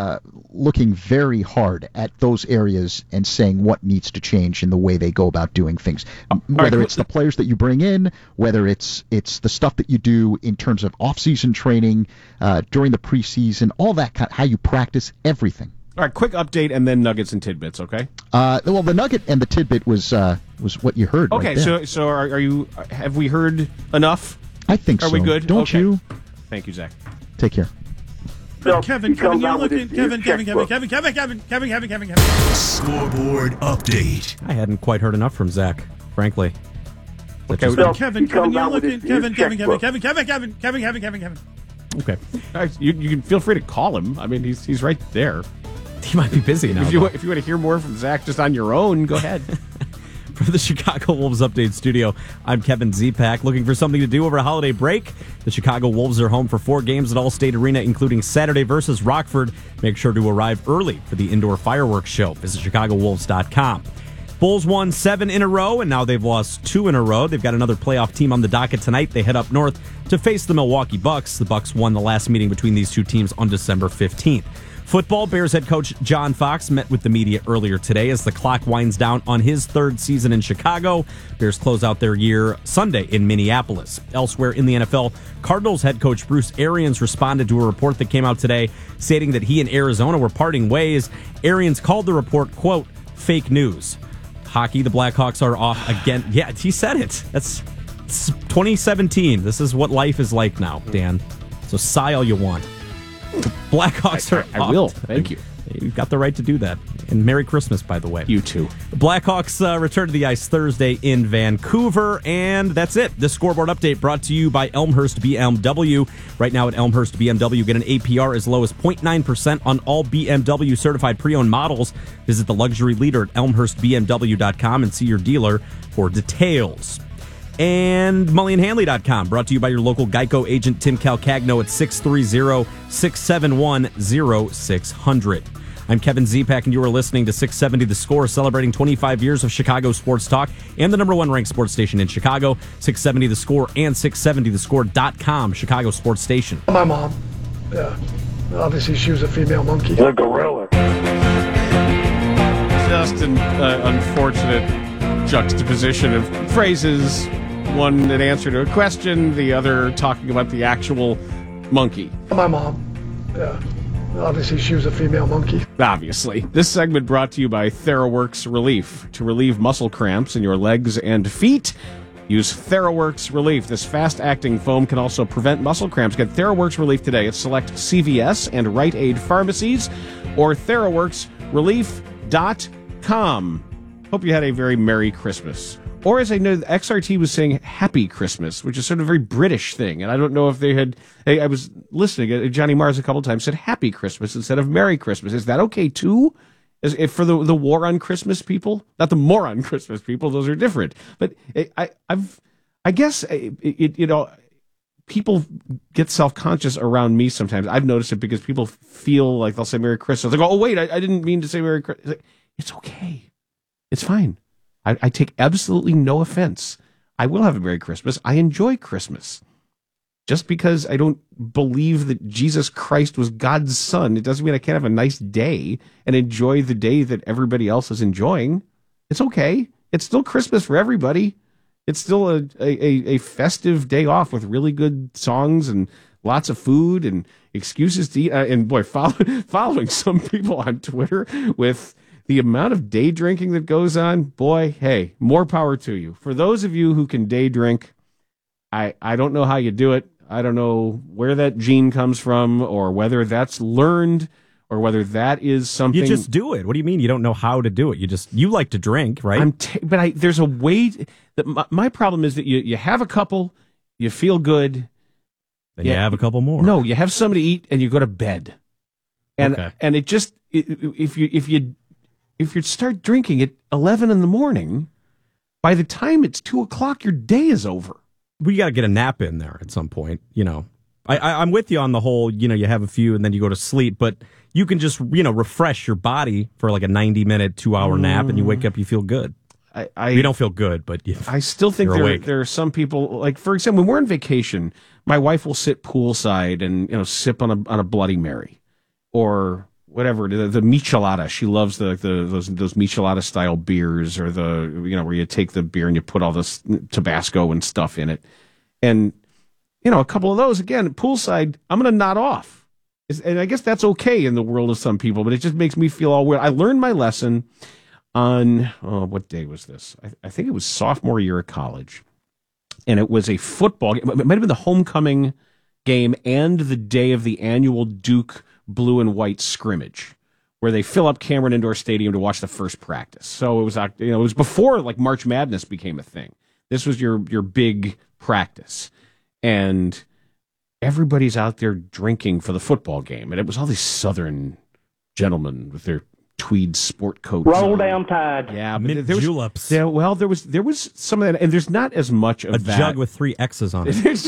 looking very hard at those areas and saying what needs to change in the way they go about doing things. Whether it's the players that you bring in, whether it's the stuff that you do in terms of off-season training, during the preseason, all that how you practice, everything. All right, quick update and then nuggets and tidbits, okay? Well, the nugget and the tidbit was what you heard. Okay, right there. so are you? Have we heard enough? I think so. Are we good? Don't you? Thank you, Zach. Take care. Kevin, you're looking. Kevin. Scoreboard update. I hadn't quite heard enough from Zach, frankly. Kevin, you're looking. Kevin. Okay. You can feel free to call him. I mean, he's right there. He might be busy now. If you want to hear more from Zach just on your own, go ahead. For the Chicago Wolves Update Studio, I'm Kevin Zipak. Looking for something to do over a holiday break? The Chicago Wolves are home for 4 games at Allstate Arena, including Saturday versus Rockford. Make sure to arrive early for the indoor fireworks show. Visit ChicagoWolves.com. Bulls won 7 in a row, and now they've lost 2 in a row. They've got another playoff team on the docket tonight. They head up north to face the Milwaukee Bucks. The Bucks won the last meeting between these two teams on December 15th. Football, Bears head coach John Fox met with the media earlier today as the clock winds down on his 3rd season in Chicago. Bears close out their year Sunday in Minneapolis. Elsewhere in the NFL, Cardinals head coach Bruce Arians responded to a report that came out today stating that he and Arizona were parting ways. Arians called the report, quote, fake news. Hockey, the Blackhawks are off again. Yeah, he said it. It's 2017. This is what life is like now, Dan. So sigh all you want. Blackhawks are I will. Thank you. You've got the right to do that. And Merry Christmas, by the way. You too. The Blackhawks return to the ice Thursday in Vancouver, and that's it. This scoreboard update brought to you by Elmhurst BMW. Right now at Elmhurst BMW, get an APR as low as 0.9% on all BMW certified pre-owned models. Visit the luxury leader at elmhurstbmw.com and see your dealer for details. And MullyandHanley.com, brought to you by your local Geico agent Tim Calcagno at 630-671-0600. I'm Kevin Zepak, and you are listening to 670 The Score, celebrating 25 years of Chicago sports talk and the number one ranked sports station in Chicago, 670 The Score and 670thescore.com, Chicago sports station. My mom, yeah. Obviously, she was a female monkey. The gorilla. Just an unfortunate juxtaposition of phrases. One an answer to a question, the other talking about the actual monkey. My mom, yeah. Obviously, she was a female monkey. Obviously. This segment brought to you by TheraWorks Relief. To relieve muscle cramps in your legs and feet, use TheraWorks Relief. This fast-acting foam can also prevent muscle cramps. Get TheraWorks Relief today at select CVS and Rite Aid pharmacies or TheraWorksRelief.com. Hope you had a very Merry Christmas. Or as I know, XRT was saying Happy Christmas, which is sort of a very British thing. And I don't know if they had... I was listening. Johnny Mars a couple of times said Happy Christmas instead of Merry Christmas. Is that okay, too? If for the war on Christmas people? Not the moron Christmas people. Those are different. But I guess, people get self-conscious around me sometimes. I've noticed it because people feel like they'll say Merry Christmas. They go, oh, wait, I didn't mean to say Merry Christmas. It's okay. It's fine. I take absolutely no offense. I will have a Merry Christmas. I enjoy Christmas. Just because I don't believe that Jesus Christ was God's son, it doesn't mean I can't have a nice day and enjoy the day that everybody else is enjoying. It's okay. It's still Christmas for everybody. It's still a festive day off with really good songs and lots of food and excuses to eat. And boy, following some people on Twitter with the amount of day drinking that goes on, boy, hey, more power to you. For those of you who can day drink, I don't know how you do it. I don't know where that gene comes from or whether that's learned or whether that is something. You just do it. What do you mean you don't know how to do it? You like to drink, right? There's a way that my problem is that you have a couple, you feel good. Then you have a couple more. No, you have something to eat and you go to bed. And Okay. and it just if you start drinking at 11 in the morning, by the time it's 2:00, your day is over. We got to get a nap in there at some point. I'm with you on the whole, you have a few and then you go to sleep, but you can just, refresh your body for like a 90-minute, 2-hour nap and you wake up, you feel good. You don't feel good, but I still think there are some people, like, for example, when we're on vacation, my wife will sit poolside and, sip on a Bloody Mary or whatever, the michelada. She loves those michelada style beers, or where you take the beer and you put all this Tabasco and stuff in it. And, a couple of those, again, poolside, I'm going to nod off. And I guess that's okay in the world of some people, but it just makes me feel all weird. I learned my lesson on, what day was this? I think it was sophomore year of college. And it was a football game. It might have been the homecoming game and the day of the annual Duke blue and white scrimmage, where they fill up Cameron Indoor Stadium to watch the first practice. So it was, it was before like March Madness became a thing. This was your big practice, and everybody's out there drinking for the football game, and it was all these Southern gentlemen with their tweed sport coats. Roll down Tide. Yeah, mint juleps. There was some of that, and there's not as much of that. A jug with 3 X's on it.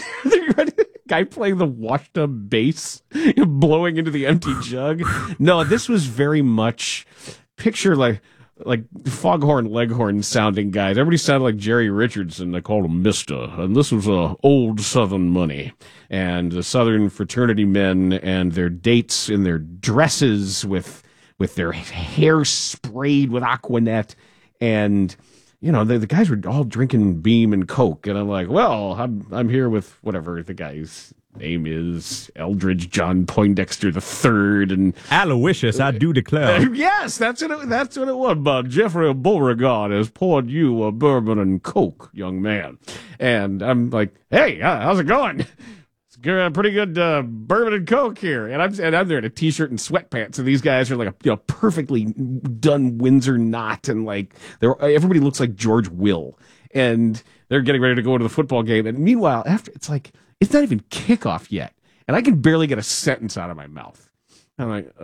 Guy playing the washed up bass, blowing into the empty jug. No, this was very much picture like Foghorn Leghorn sounding guys. Everybody sounded like Jerry Richardson. They called him Mister. And this was old Southern money. And the Southern fraternity men and their dates in their dresses with their hair sprayed with Aquanet. And the guys were all drinking Beam and Coke, and I'm like, well, I'm here with whatever the guy's name is, Eldridge John Poindexter III, and Aloysius, I do declare. Yes, that's what it was. But Jeffrey Beauregard has poured you a bourbon and Coke, young man. And I'm like, hey, how's it going? A pretty good bourbon and Coke here, and I'm there in a t-shirt and sweatpants, and these guys are like a perfectly done Windsor knot, and like everybody looks like George Will, and they're getting ready to go into the football game. And meanwhile, after it's not even kickoff yet, and I can barely get a sentence out of my mouth. I'm like,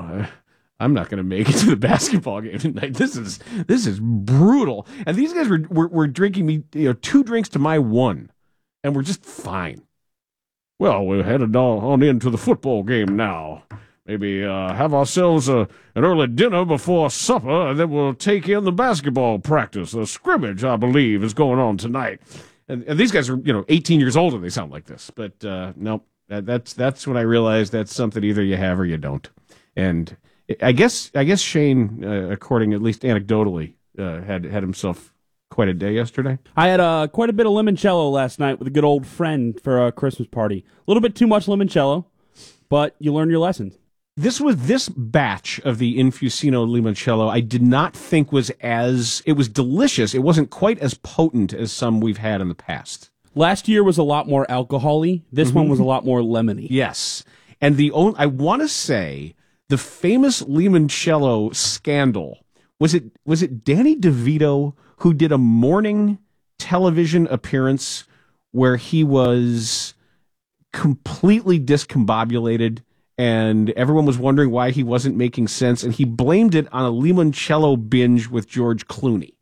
I'm not going to make it to the basketball game tonight. This is brutal. And these guys were drinking me 2 drinks to my 1, and we're just fine. Well, we're headed on into the football game now. maybe have ourselves an early dinner before supper, and then we'll take in the basketball practice. The scrimmage, I believe, is going on tonight. And these guys are, 18 years old and they sound like this. But nope, that's when I realized that's something either you have or you don't. And I guess Shane, according at least anecdotally, had himself quite a day yesterday. I had quite a bit of limoncello last night with a good old friend for a Christmas party. A little bit too much limoncello, but you learn your lessons. This batch of the Infusino limoncello I did not think it was delicious. It wasn't quite as potent as some we've had in the past. Last year was a lot more alcohol-y. This one was a lot more lemony. Yes. And I want to say the famous limoncello scandal, was it Danny DeVito who did a morning television appearance where he was completely discombobulated and everyone was wondering why he wasn't making sense, and he blamed it on a limoncello binge with George Clooney.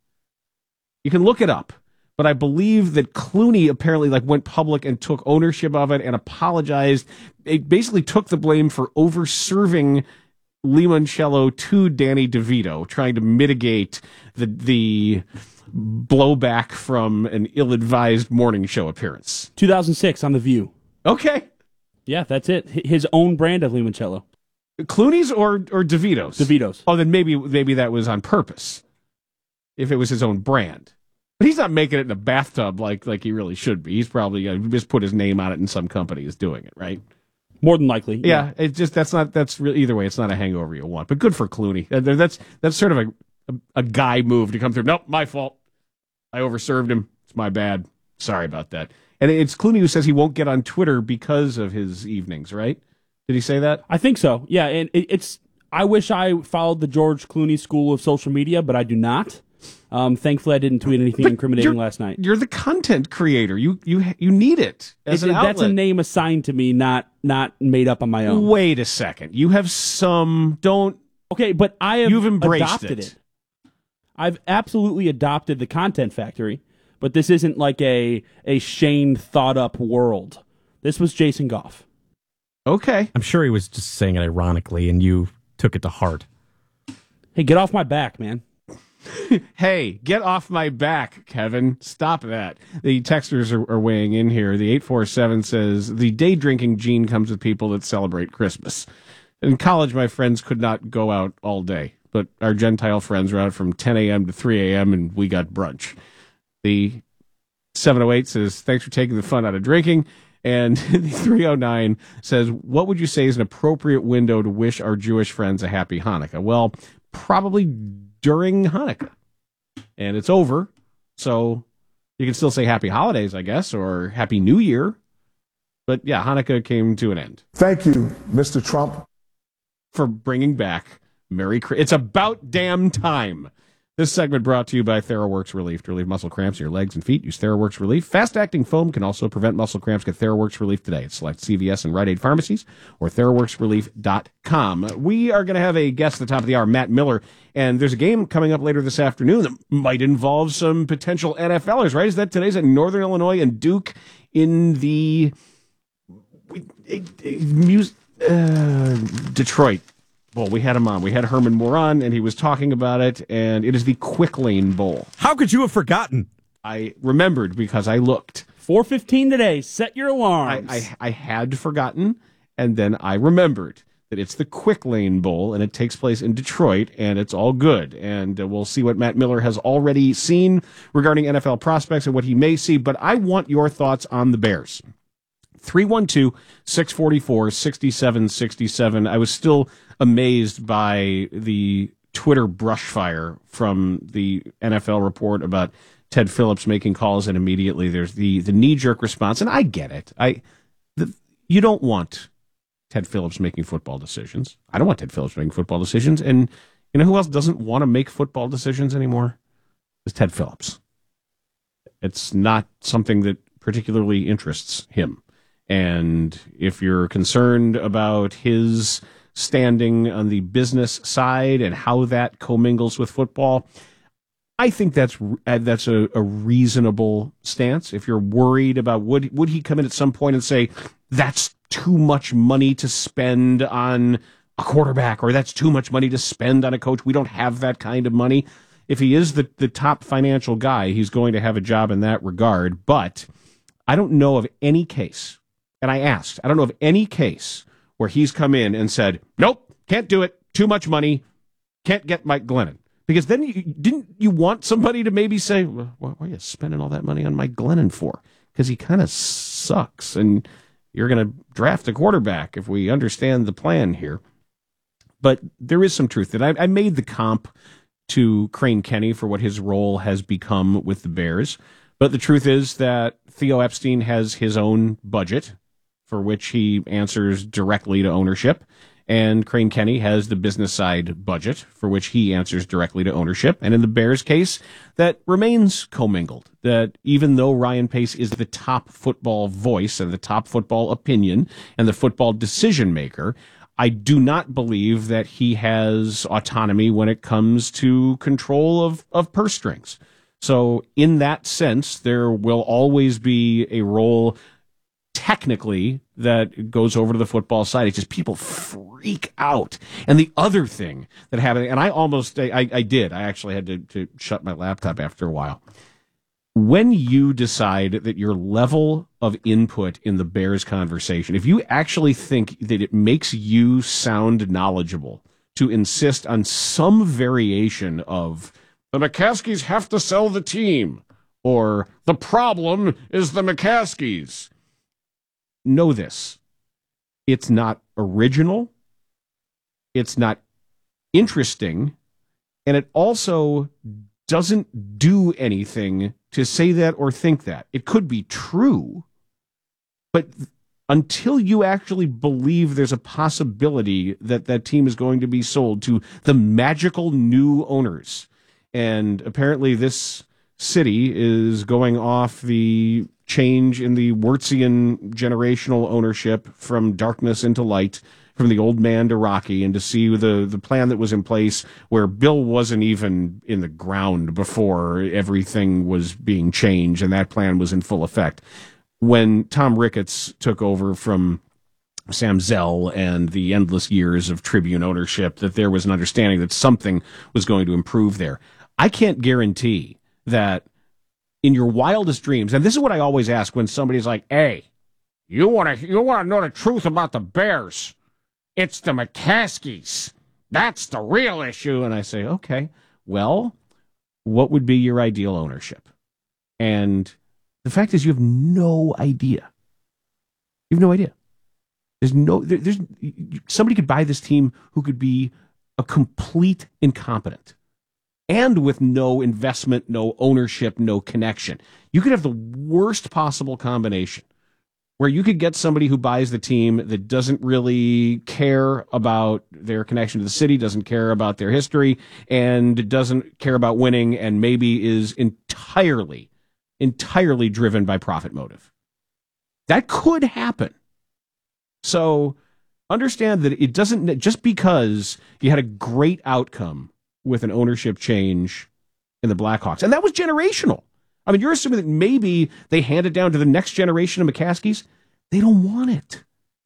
You can look it up, but I believe that Clooney apparently went public and took ownership of it and apologized. It basically took the blame for over-serving limoncello to Danny DeVito, trying to mitigate the blowback from an ill-advised morning show appearance. 2006 on The View. Okay. Yeah, that's it. His own brand of limoncello. Clooney's or DeVito's? DeVito's. Oh, then maybe that was on purpose. If it was his own brand. But he's not making it in a bathtub like he really should be. He's probably just put his name on it and some company is doing it, right? More than likely. Yeah, it's just that's really, either way, it's not a hangover you want. But good for Clooney. That's sort of a guy move to come through. Nope, my fault. I overserved him. It's my bad. Sorry about that. And it's Clooney who says he won't get on Twitter because of his evenings, right? Did he say that? I think so. Yeah, and I wish I followed the George Clooney school of social media, but I do not. Thankfully, I didn't tweet anything incriminating last night. You're the content creator. You need it as an outlet. That's a name assigned to me, not made up on my own. Wait a second. You have some. Okay, but you've embraced adopted it. I've absolutely adopted the Content Factory, but this isn't like a Shane thought up world. This was Jason Goff. Okay. I'm sure he was just saying it ironically, and you took it to heart. Hey, get off my back, man. Hey, get off my back, Kevin. Stop that. The texters are weighing in here. The 847 says, the day drinking gene comes with people that celebrate Christmas. In college, my friends could not go out all day, but our Gentile friends were out from 10 a.m. to 3 a.m., and we got brunch. The 708 says, thanks for taking the fun out of drinking. And the 309 says, what would you say is an appropriate window to wish our Jewish friends a happy Hanukkah? Well, probably during Hanukkah. And it's over, so you can still say happy holidays, I guess, or happy New Year. But yeah, Hanukkah came to an end. Thank you, Mr. Trump, for bringing back Merry Christmas. It's about damn time. This segment brought to you by TheraWorks Relief. To relieve muscle cramps in your legs and feet, use TheraWorks Relief. Fast-acting foam can also prevent muscle cramps. Get TheraWorks Relief today at select CVS and Rite Aid pharmacies or TheraWorksRelief.com. We are going to have a guest at the top of the hour, Matt Miller, and there's a game coming up later this afternoon that might involve some potential NFLers, right? Is that today's at Northern Illinois and Duke in the Detroit. Well, we had him on. We had Herman Moore on, and he was talking about it, and it is the Quick Lane Bowl. How could you have forgotten? I remembered because I looked. 4:15 today. Set your alarms. I had forgotten, and then I remembered that it's the Quick Lane Bowl, and it takes place in Detroit, and it's all good. And we'll see what Matt Miller has already seen regarding NFL prospects and what he may see, but I want your thoughts on the Bears. 312-644-6767. I was still amazed by the Twitter brush fire from the NFL report about Ted Phillips making calls, and immediately there's the knee-jerk response, and I get it. You don't want Ted Phillips making football decisions. I don't want Ted Phillips making football decisions, and you know who else doesn't want to make football decisions anymore? Is Ted Phillips. It's not something that particularly interests him. And if you're concerned about his standing on the business side and how that commingles with football, I think that's a reasonable stance. If you're worried about would he come in at some point and say that's too much money to spend on a quarterback, or that's too much money to spend on a coach. We don't have that kind of money. If he is the top financial guy, he's going to have a job in that regard. But I don't know of any case, and I don't know of any case where he's come in and said, nope, can't do it, too much money, can't get Mike Glennon. Because then didn't you want somebody to maybe say, well, why are you spending all that money on Mike Glennon for? Because he kind of sucks, and you're going to draft a quarterback if we understand the plan here. But there is some truth that I made the comp to Crane Kenny for what his role has become with the Bears. But the truth is that Theo Epstein has his own budget for which he answers directly to ownership. And Crane Kenny has the business side budget for which he answers directly to ownership. And in the Bears case, that remains commingled. That even though Ryan Pace is the top football voice and the top football opinion and the football decision maker, I do not believe that he has autonomy when it comes to control of purse strings. So in that sense, there will always be a role technically that goes over to the football side. It's just people freak out. And the other thing that happened, and I actually had to shut my laptop after a while. When you decide that your level of input in the Bears conversation, if you actually think that it makes you sound knowledgeable to insist on some variation of the McCaskies have to sell the team, or the problem is the McCaskies, know this. It's not original. It's not interesting. And it also doesn't do anything to say that or think that. It could be true, but until you actually believe there's a possibility that that team is going to be sold to the magical new owners, and apparently this city is going off the change in the Wurtzian generational ownership from darkness into light, from the old man to Rocky, and to see the plan that was in place where Bill wasn't even in the ground before everything was being changed, and that plan was in full effect. When Tom Ricketts took over from Sam Zell and the endless years of Tribune ownership, that there was an understanding that something was going to improve there. I can't guarantee that in your wildest dreams, and this is what I always ask when somebody's like, hey, you want to know the truth about the Bears? It's the McCaskies. That's the real issue. And I say, okay, well, what would be your ideal ownership? And the fact is you have no idea. You have no idea. There's somebody could buy this team who could be a complete incompetent and with no investment, no ownership, no connection. You could have the worst possible combination where you could get somebody who buys the team that doesn't really care about their connection to the city, doesn't care about their history, and doesn't care about winning, and maybe is entirely driven by profit motive. That could happen. So understand that it doesn't, just because you had a great outcome with an ownership change in the Blackhawks, and that was generational. I mean, you're assuming that maybe they hand it down to the next generation of McCaskies. They don't want it.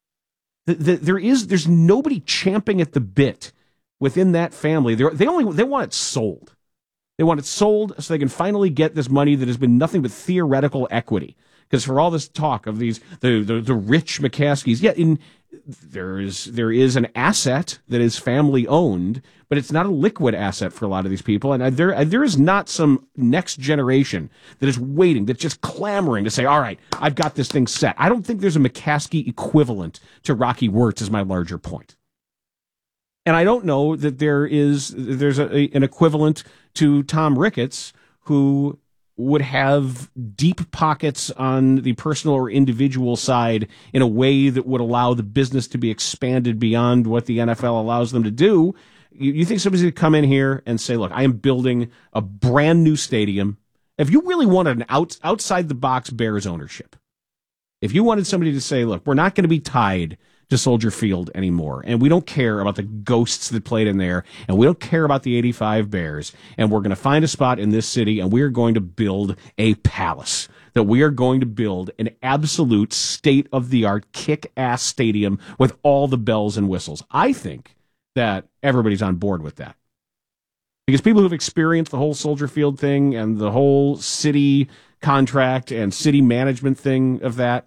There's nobody champing at the bit within that family. They want it sold. They want it sold so they can finally get this money that has been nothing but theoretical equity. Because for all this talk of the rich McCaskies, there is an asset that is family owned, but it's not a liquid asset for a lot of these people. And there is not some next generation that is waiting, that's just clamoring to say, all right, I've got this thing set. I don't think there's a McCaskey equivalent to Rocky Wirtz, is my larger point. And I don't know that there's an equivalent to Tom Ricketts, who would have deep pockets on the personal or individual side in a way that would allow the business to be expanded beyond what the NFL allows them to do. You think somebody's going to come in here and say, look, I am building a brand new stadium. If you really wanted an outside the box Bears ownership, if you wanted somebody to say, look, we're not going to be tied to Soldier Field anymore, and we don't care about the ghosts that played in there, and we don't care about the 85 Bears, and we're going to find a spot in this city, and we're going to build a palace, that we are going to build an absolute state-of-the-art kick-ass stadium with all the bells and whistles. I think that everybody's on board with that. Because people who've experienced the whole Soldier Field thing and the whole city contract and city management thing of that,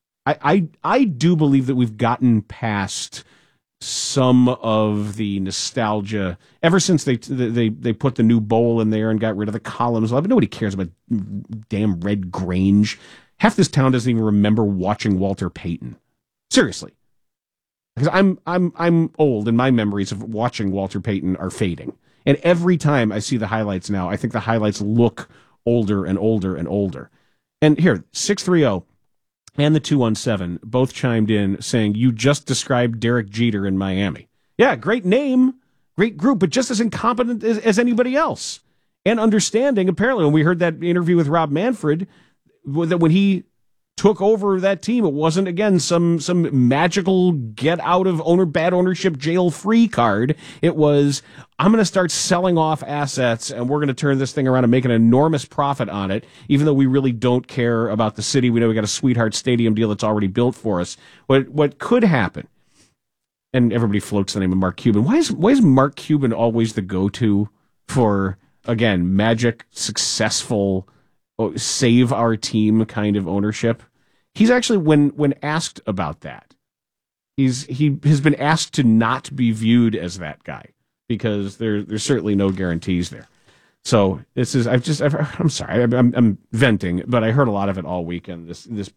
I do believe that we've gotten past some of the nostalgia ever since they put the new bowl in there and got rid of the columns. Nobody cares about damn Red Grange. Half this town doesn't even remember watching Walter Payton. Seriously. Because I'm old and my memories of watching Walter Payton are fading. And every time I see the highlights now, I think the highlights look older and older and older. And here, 630 and the 217 both chimed in saying, you just described Derek Jeter in Miami. Yeah, great name, great group, but just as incompetent as anybody else. And understanding, apparently, when we heard that interview with Rob Manfred, that when he took over that team, it wasn't, again, some magical get out of bad ownership jail free card. It was, I'm going to start selling off assets and we're going to turn this thing around and make an enormous profit on it, even though we really don't care about the city. We know we got a sweetheart stadium deal that's already built for us. What could happen, and everybody floats the name of Mark Cuban. Why is Mark Cuban always the go-to for, again, magic, successful, save our team kind of ownership? He's actually, when asked about that, he has been asked to not be viewed as that guy because there's certainly no guarantees there. So I'm sorry, I'm venting, but I heard a lot of it all weekend.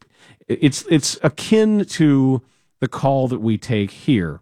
It's akin to the call that we take here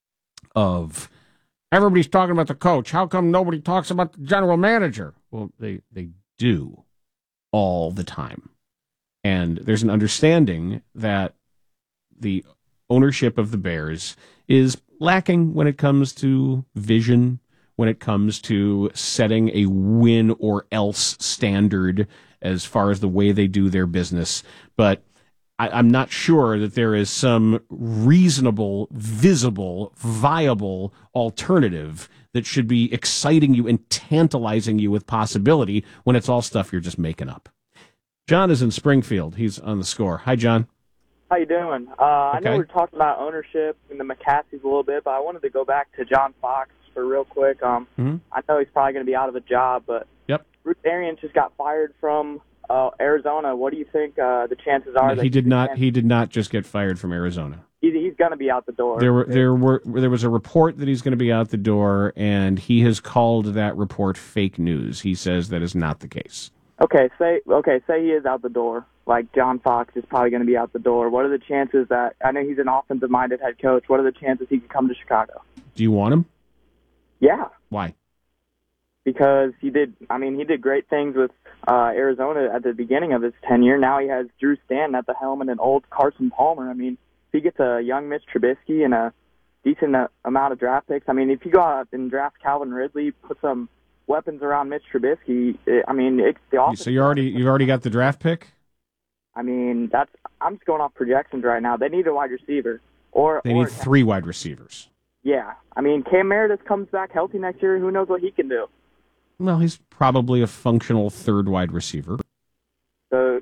of everybody's talking about the coach. How come nobody talks about the general manager? Well, they do all the time. And there's an understanding that the ownership of the Bears is lacking when it comes to vision, when it comes to setting a win or else standard as far as the way they do their business. But I'm not sure that there is some reasonable, visible, viable alternative that should be exciting you and tantalizing you with possibility when it's all stuff you're just making up. John is in Springfield. He's on the Score. Hi, John. How you doing? I know we're talking about ownership and the McCaskies a little bit, but I wanted to go back to John Fox for real quick. I know he's probably going to be out of a job, but Bruce Arians just got fired from Arizona. What do you think the chances are? No, he did not just get fired from Arizona. He's going to be out the door. There was a report that he's going to be out the door, and he has called that report fake news. He says that is not the case. Okay, say he is out the door. Like John Fox is probably going to be out the door. What are the chances that, I know he's an offensive-minded head coach, what are the chances he can come to Chicago? Do you want him? Yeah. Why? Because he did great things with Arizona at the beginning of his tenure. Now he has Drew Stanton at the helm and an old Carson Palmer. I mean, if he gets a young Mitch Trubisky and a decent amount of draft picks, I mean, if you go out and draft Calvin Ridley, put some weapons around Mitch Trubisky, it's the offense. So you've already got the draft pick? I mean, I'm just going off projections right now. They need a wide receiver. They need 3 wide receivers. Yeah. I mean, Cam Meredith comes back healthy next year. Who knows what he can do? Well, he's probably a functional 3rd wide receiver. So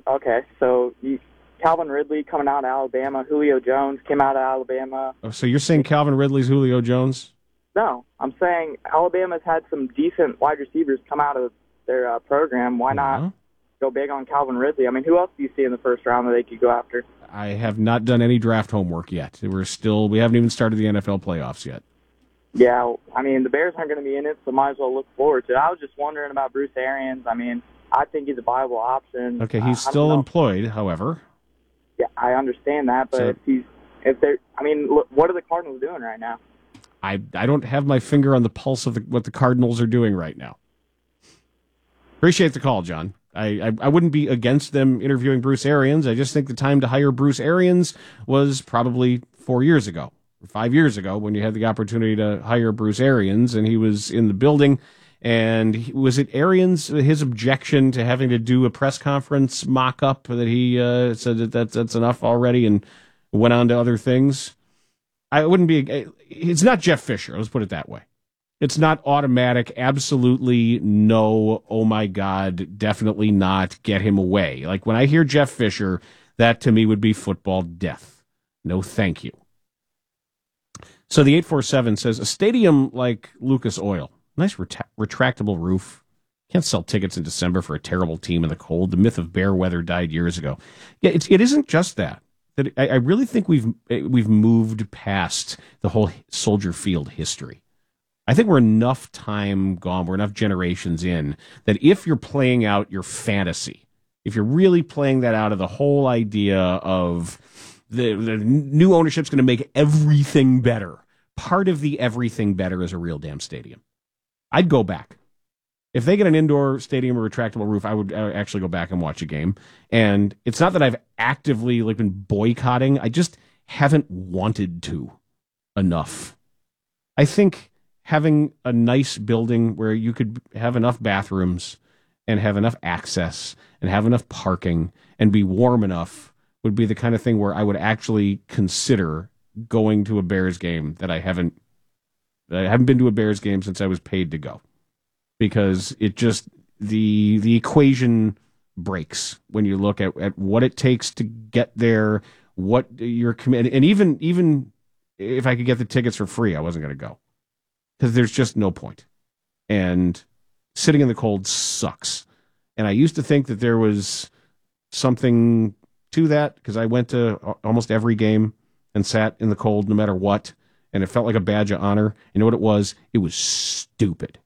Calvin Ridley coming out of Alabama. Julio Jones came out of Alabama. Oh, so you're saying Calvin Ridley's Julio Jones? No, I'm saying Alabama's had some decent wide receivers come out of their program. Why not go big on Calvin Ridley? I mean, who else do you see in the first round that they could go after? I have not done any draft homework yet. We haven't even started the NFL playoffs yet. Yeah, I mean, the Bears aren't going to be in it, so might as well look forward to it. I was just wondering about Bruce Arians. I mean, I think he's a viable option. Okay, he's still employed, however. Yeah, I understand that, but what are the Cardinals doing right now? I don't have my finger on the pulse of what the Cardinals are doing right now. Appreciate the call, John. I wouldn't be against them interviewing Bruce Arians. I just think the time to hire Bruce Arians was probably 4 years ago, or 5 years ago, when you had the opportunity to hire Bruce Arians, and he was in the building. And was it Arians, his objection to having to do a press conference mock-up, that he said that's enough already and went on to other things? It's not Jeff Fisher, let's put it that way. It's not automatic, absolutely no, oh my God, definitely not, get him away. Like when I hear Jeff Fisher, that to me would be football death. No thank you. So the 847 says, a stadium like Lucas Oil, nice retractable roof. Can't sell tickets in December for a terrible team in the cold. The myth of bear weather died years ago. Yeah, it isn't just that. I really think we've moved past the whole Soldier Field history. I think we're enough time gone, we're enough generations in, that if you're playing out your fantasy, if you're really playing that out of the whole idea of the new ownership's going to make everything better, part of the everything better is a real damn stadium. I'd go back. If they get an indoor stadium or retractable roof, I would actually go back and watch a game. And it's not that I've actively been boycotting. I just haven't wanted to enough. I think having a nice building where you could have enough bathrooms and have enough access and have enough parking and be warm enough would be the kind of thing where I would actually consider going to a Bears game that I haven't been to a Bears game since I was paid to go. Because it just, the equation breaks when you look at what it takes to get there, what you're committed, and even if I could get the tickets for free, I wasn't going to go. Because there's just no point. And sitting in the cold sucks. And I used to think that there was something to that, because I went to almost every game and sat in the cold no matter what, and it felt like a badge of honor. You know what it was? It was stupid.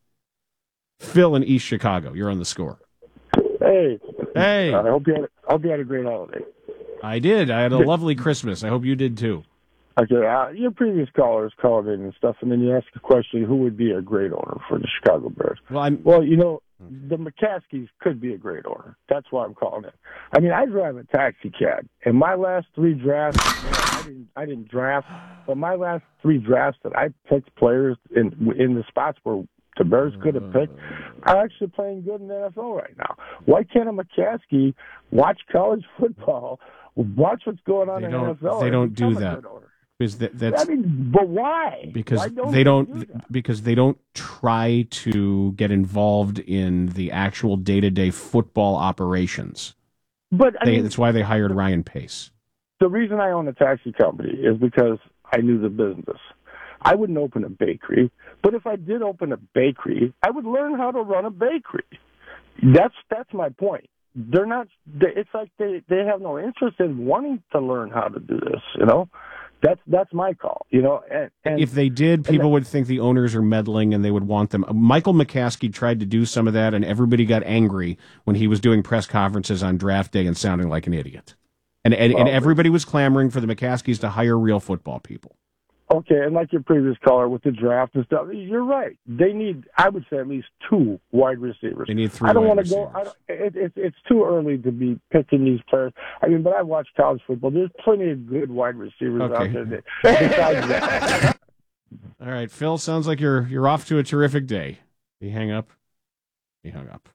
Phil in East Chicago, you're on the score. Hey. I hope you had a great holiday. I did. I had a lovely Christmas. I hope you did too. Okay, your previous callers called in and stuff, and then you asked the question, who would be a great owner for the Chicago Bears? Well, the McCaskies could be a great owner. That's why I'm calling it. I mean, I drive a taxi cab, and my last 3 drafts, I didn't draft, but my last 3 drafts that I picked players in the spots where the Bears could have picked are actually playing good in the NFL right now. Why can't a McCaskey watch college football, watch what's going on in the NFL? They don't do that. Because that's, but why? Because why they don't. Because they don't try to get involved in the actual day-to-day football operations. But that's why they hired Ryan Pace. The reason I own a taxi company is because I knew the business. I wouldn't open a bakery, but if I did open a bakery, I would learn how to run a bakery. That's my point. They're not. It's like they have no interest in wanting to learn how to do this. That's my call. And if they did, people would think the owners are meddling, and they would want them. Michael McCaskey tried to do some of that, and everybody got angry when he was doing press conferences on draft day and sounding like an idiot. And everybody was clamoring for the McCaskies to hire real football people. Okay, and like your previous caller with the draft and stuff, you're right. They need, I would say, at least 2 wide receivers. They need 3 I don't wide want to go. It's too early to be picking these players. But I watch college football. There's plenty of good wide receivers out there. Besides that. All right, Phil. Sounds like you're off to a terrific day. Did he hang up? He hung up.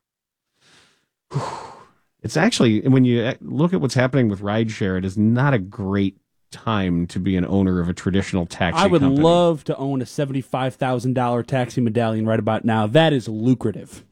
It's actually, when you look at what's happening with rideshare, it is not a great time to be an owner of a traditional taxi I would company. love to own a $75,000 taxi medallion right about now. That is lucrative.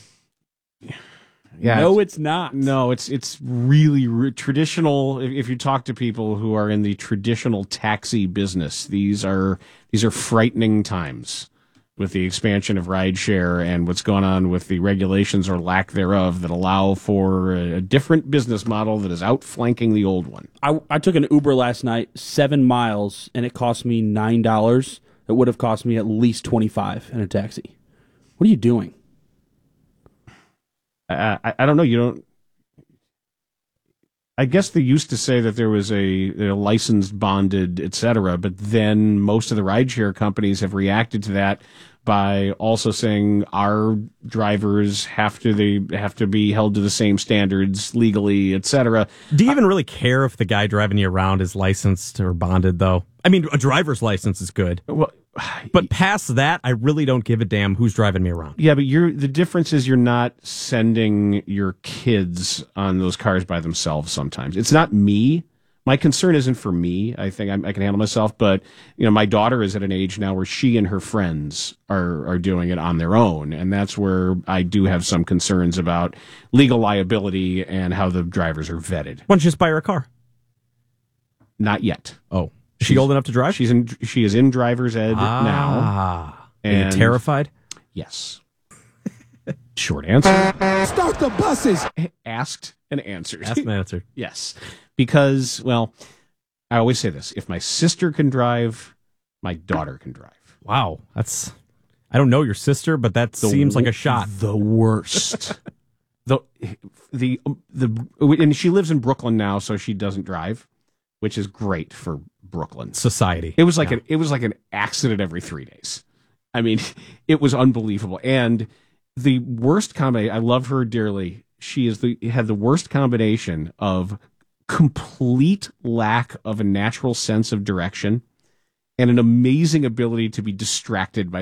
Yeah, no, it's not. No, it's really traditional. If you talk to people who are in the traditional taxi business, these are frightening times with the expansion of rideshare and what's going on with the regulations or lack thereof that allow for a different business model that is outflanking the old one. I took an Uber last night, 7 miles, and it cost me $9. It would have cost me at least $25 in a taxi. What are you doing? I don't know. You don't. I guess they used to say that there was a licensed, bonded, etc., but then most of the rideshare companies have reacted to that by also saying our drivers have to be held to the same standards legally, etc. Do you even really care if the guy driving you around is licensed or bonded, though? I mean, a driver's license is good. Well, but past that, I really don't give a damn who's driving me around. Yeah, but the difference is you're not sending your kids on those cars by themselves sometimes. It's not me. My concern isn't for me. I think I can handle myself. But, my daughter is at an age now where she and her friends are doing it on their own. And that's where I do have some concerns about legal liability and how the drivers are vetted. Why don't you just buy her a car? Not yet. Oh. Is she old enough to drive? She is in driver's ed now. And are you terrified? Yes. Short answer. Start the buses. Asked and answered. Asked and answered. Yes. Because, well, I always say this. If my sister can drive, my daughter can drive. Wow. I don't know your sister, but that seems like a shot. The worst. And she lives in Brooklyn now, so she doesn't drive, which is great for Brooklyn society. It was like an accident every 3 days. I mean, it was unbelievable. And the worst combination, I love her dearly. She had the worst combination of complete lack of a natural sense of direction and an amazing ability to be distracted by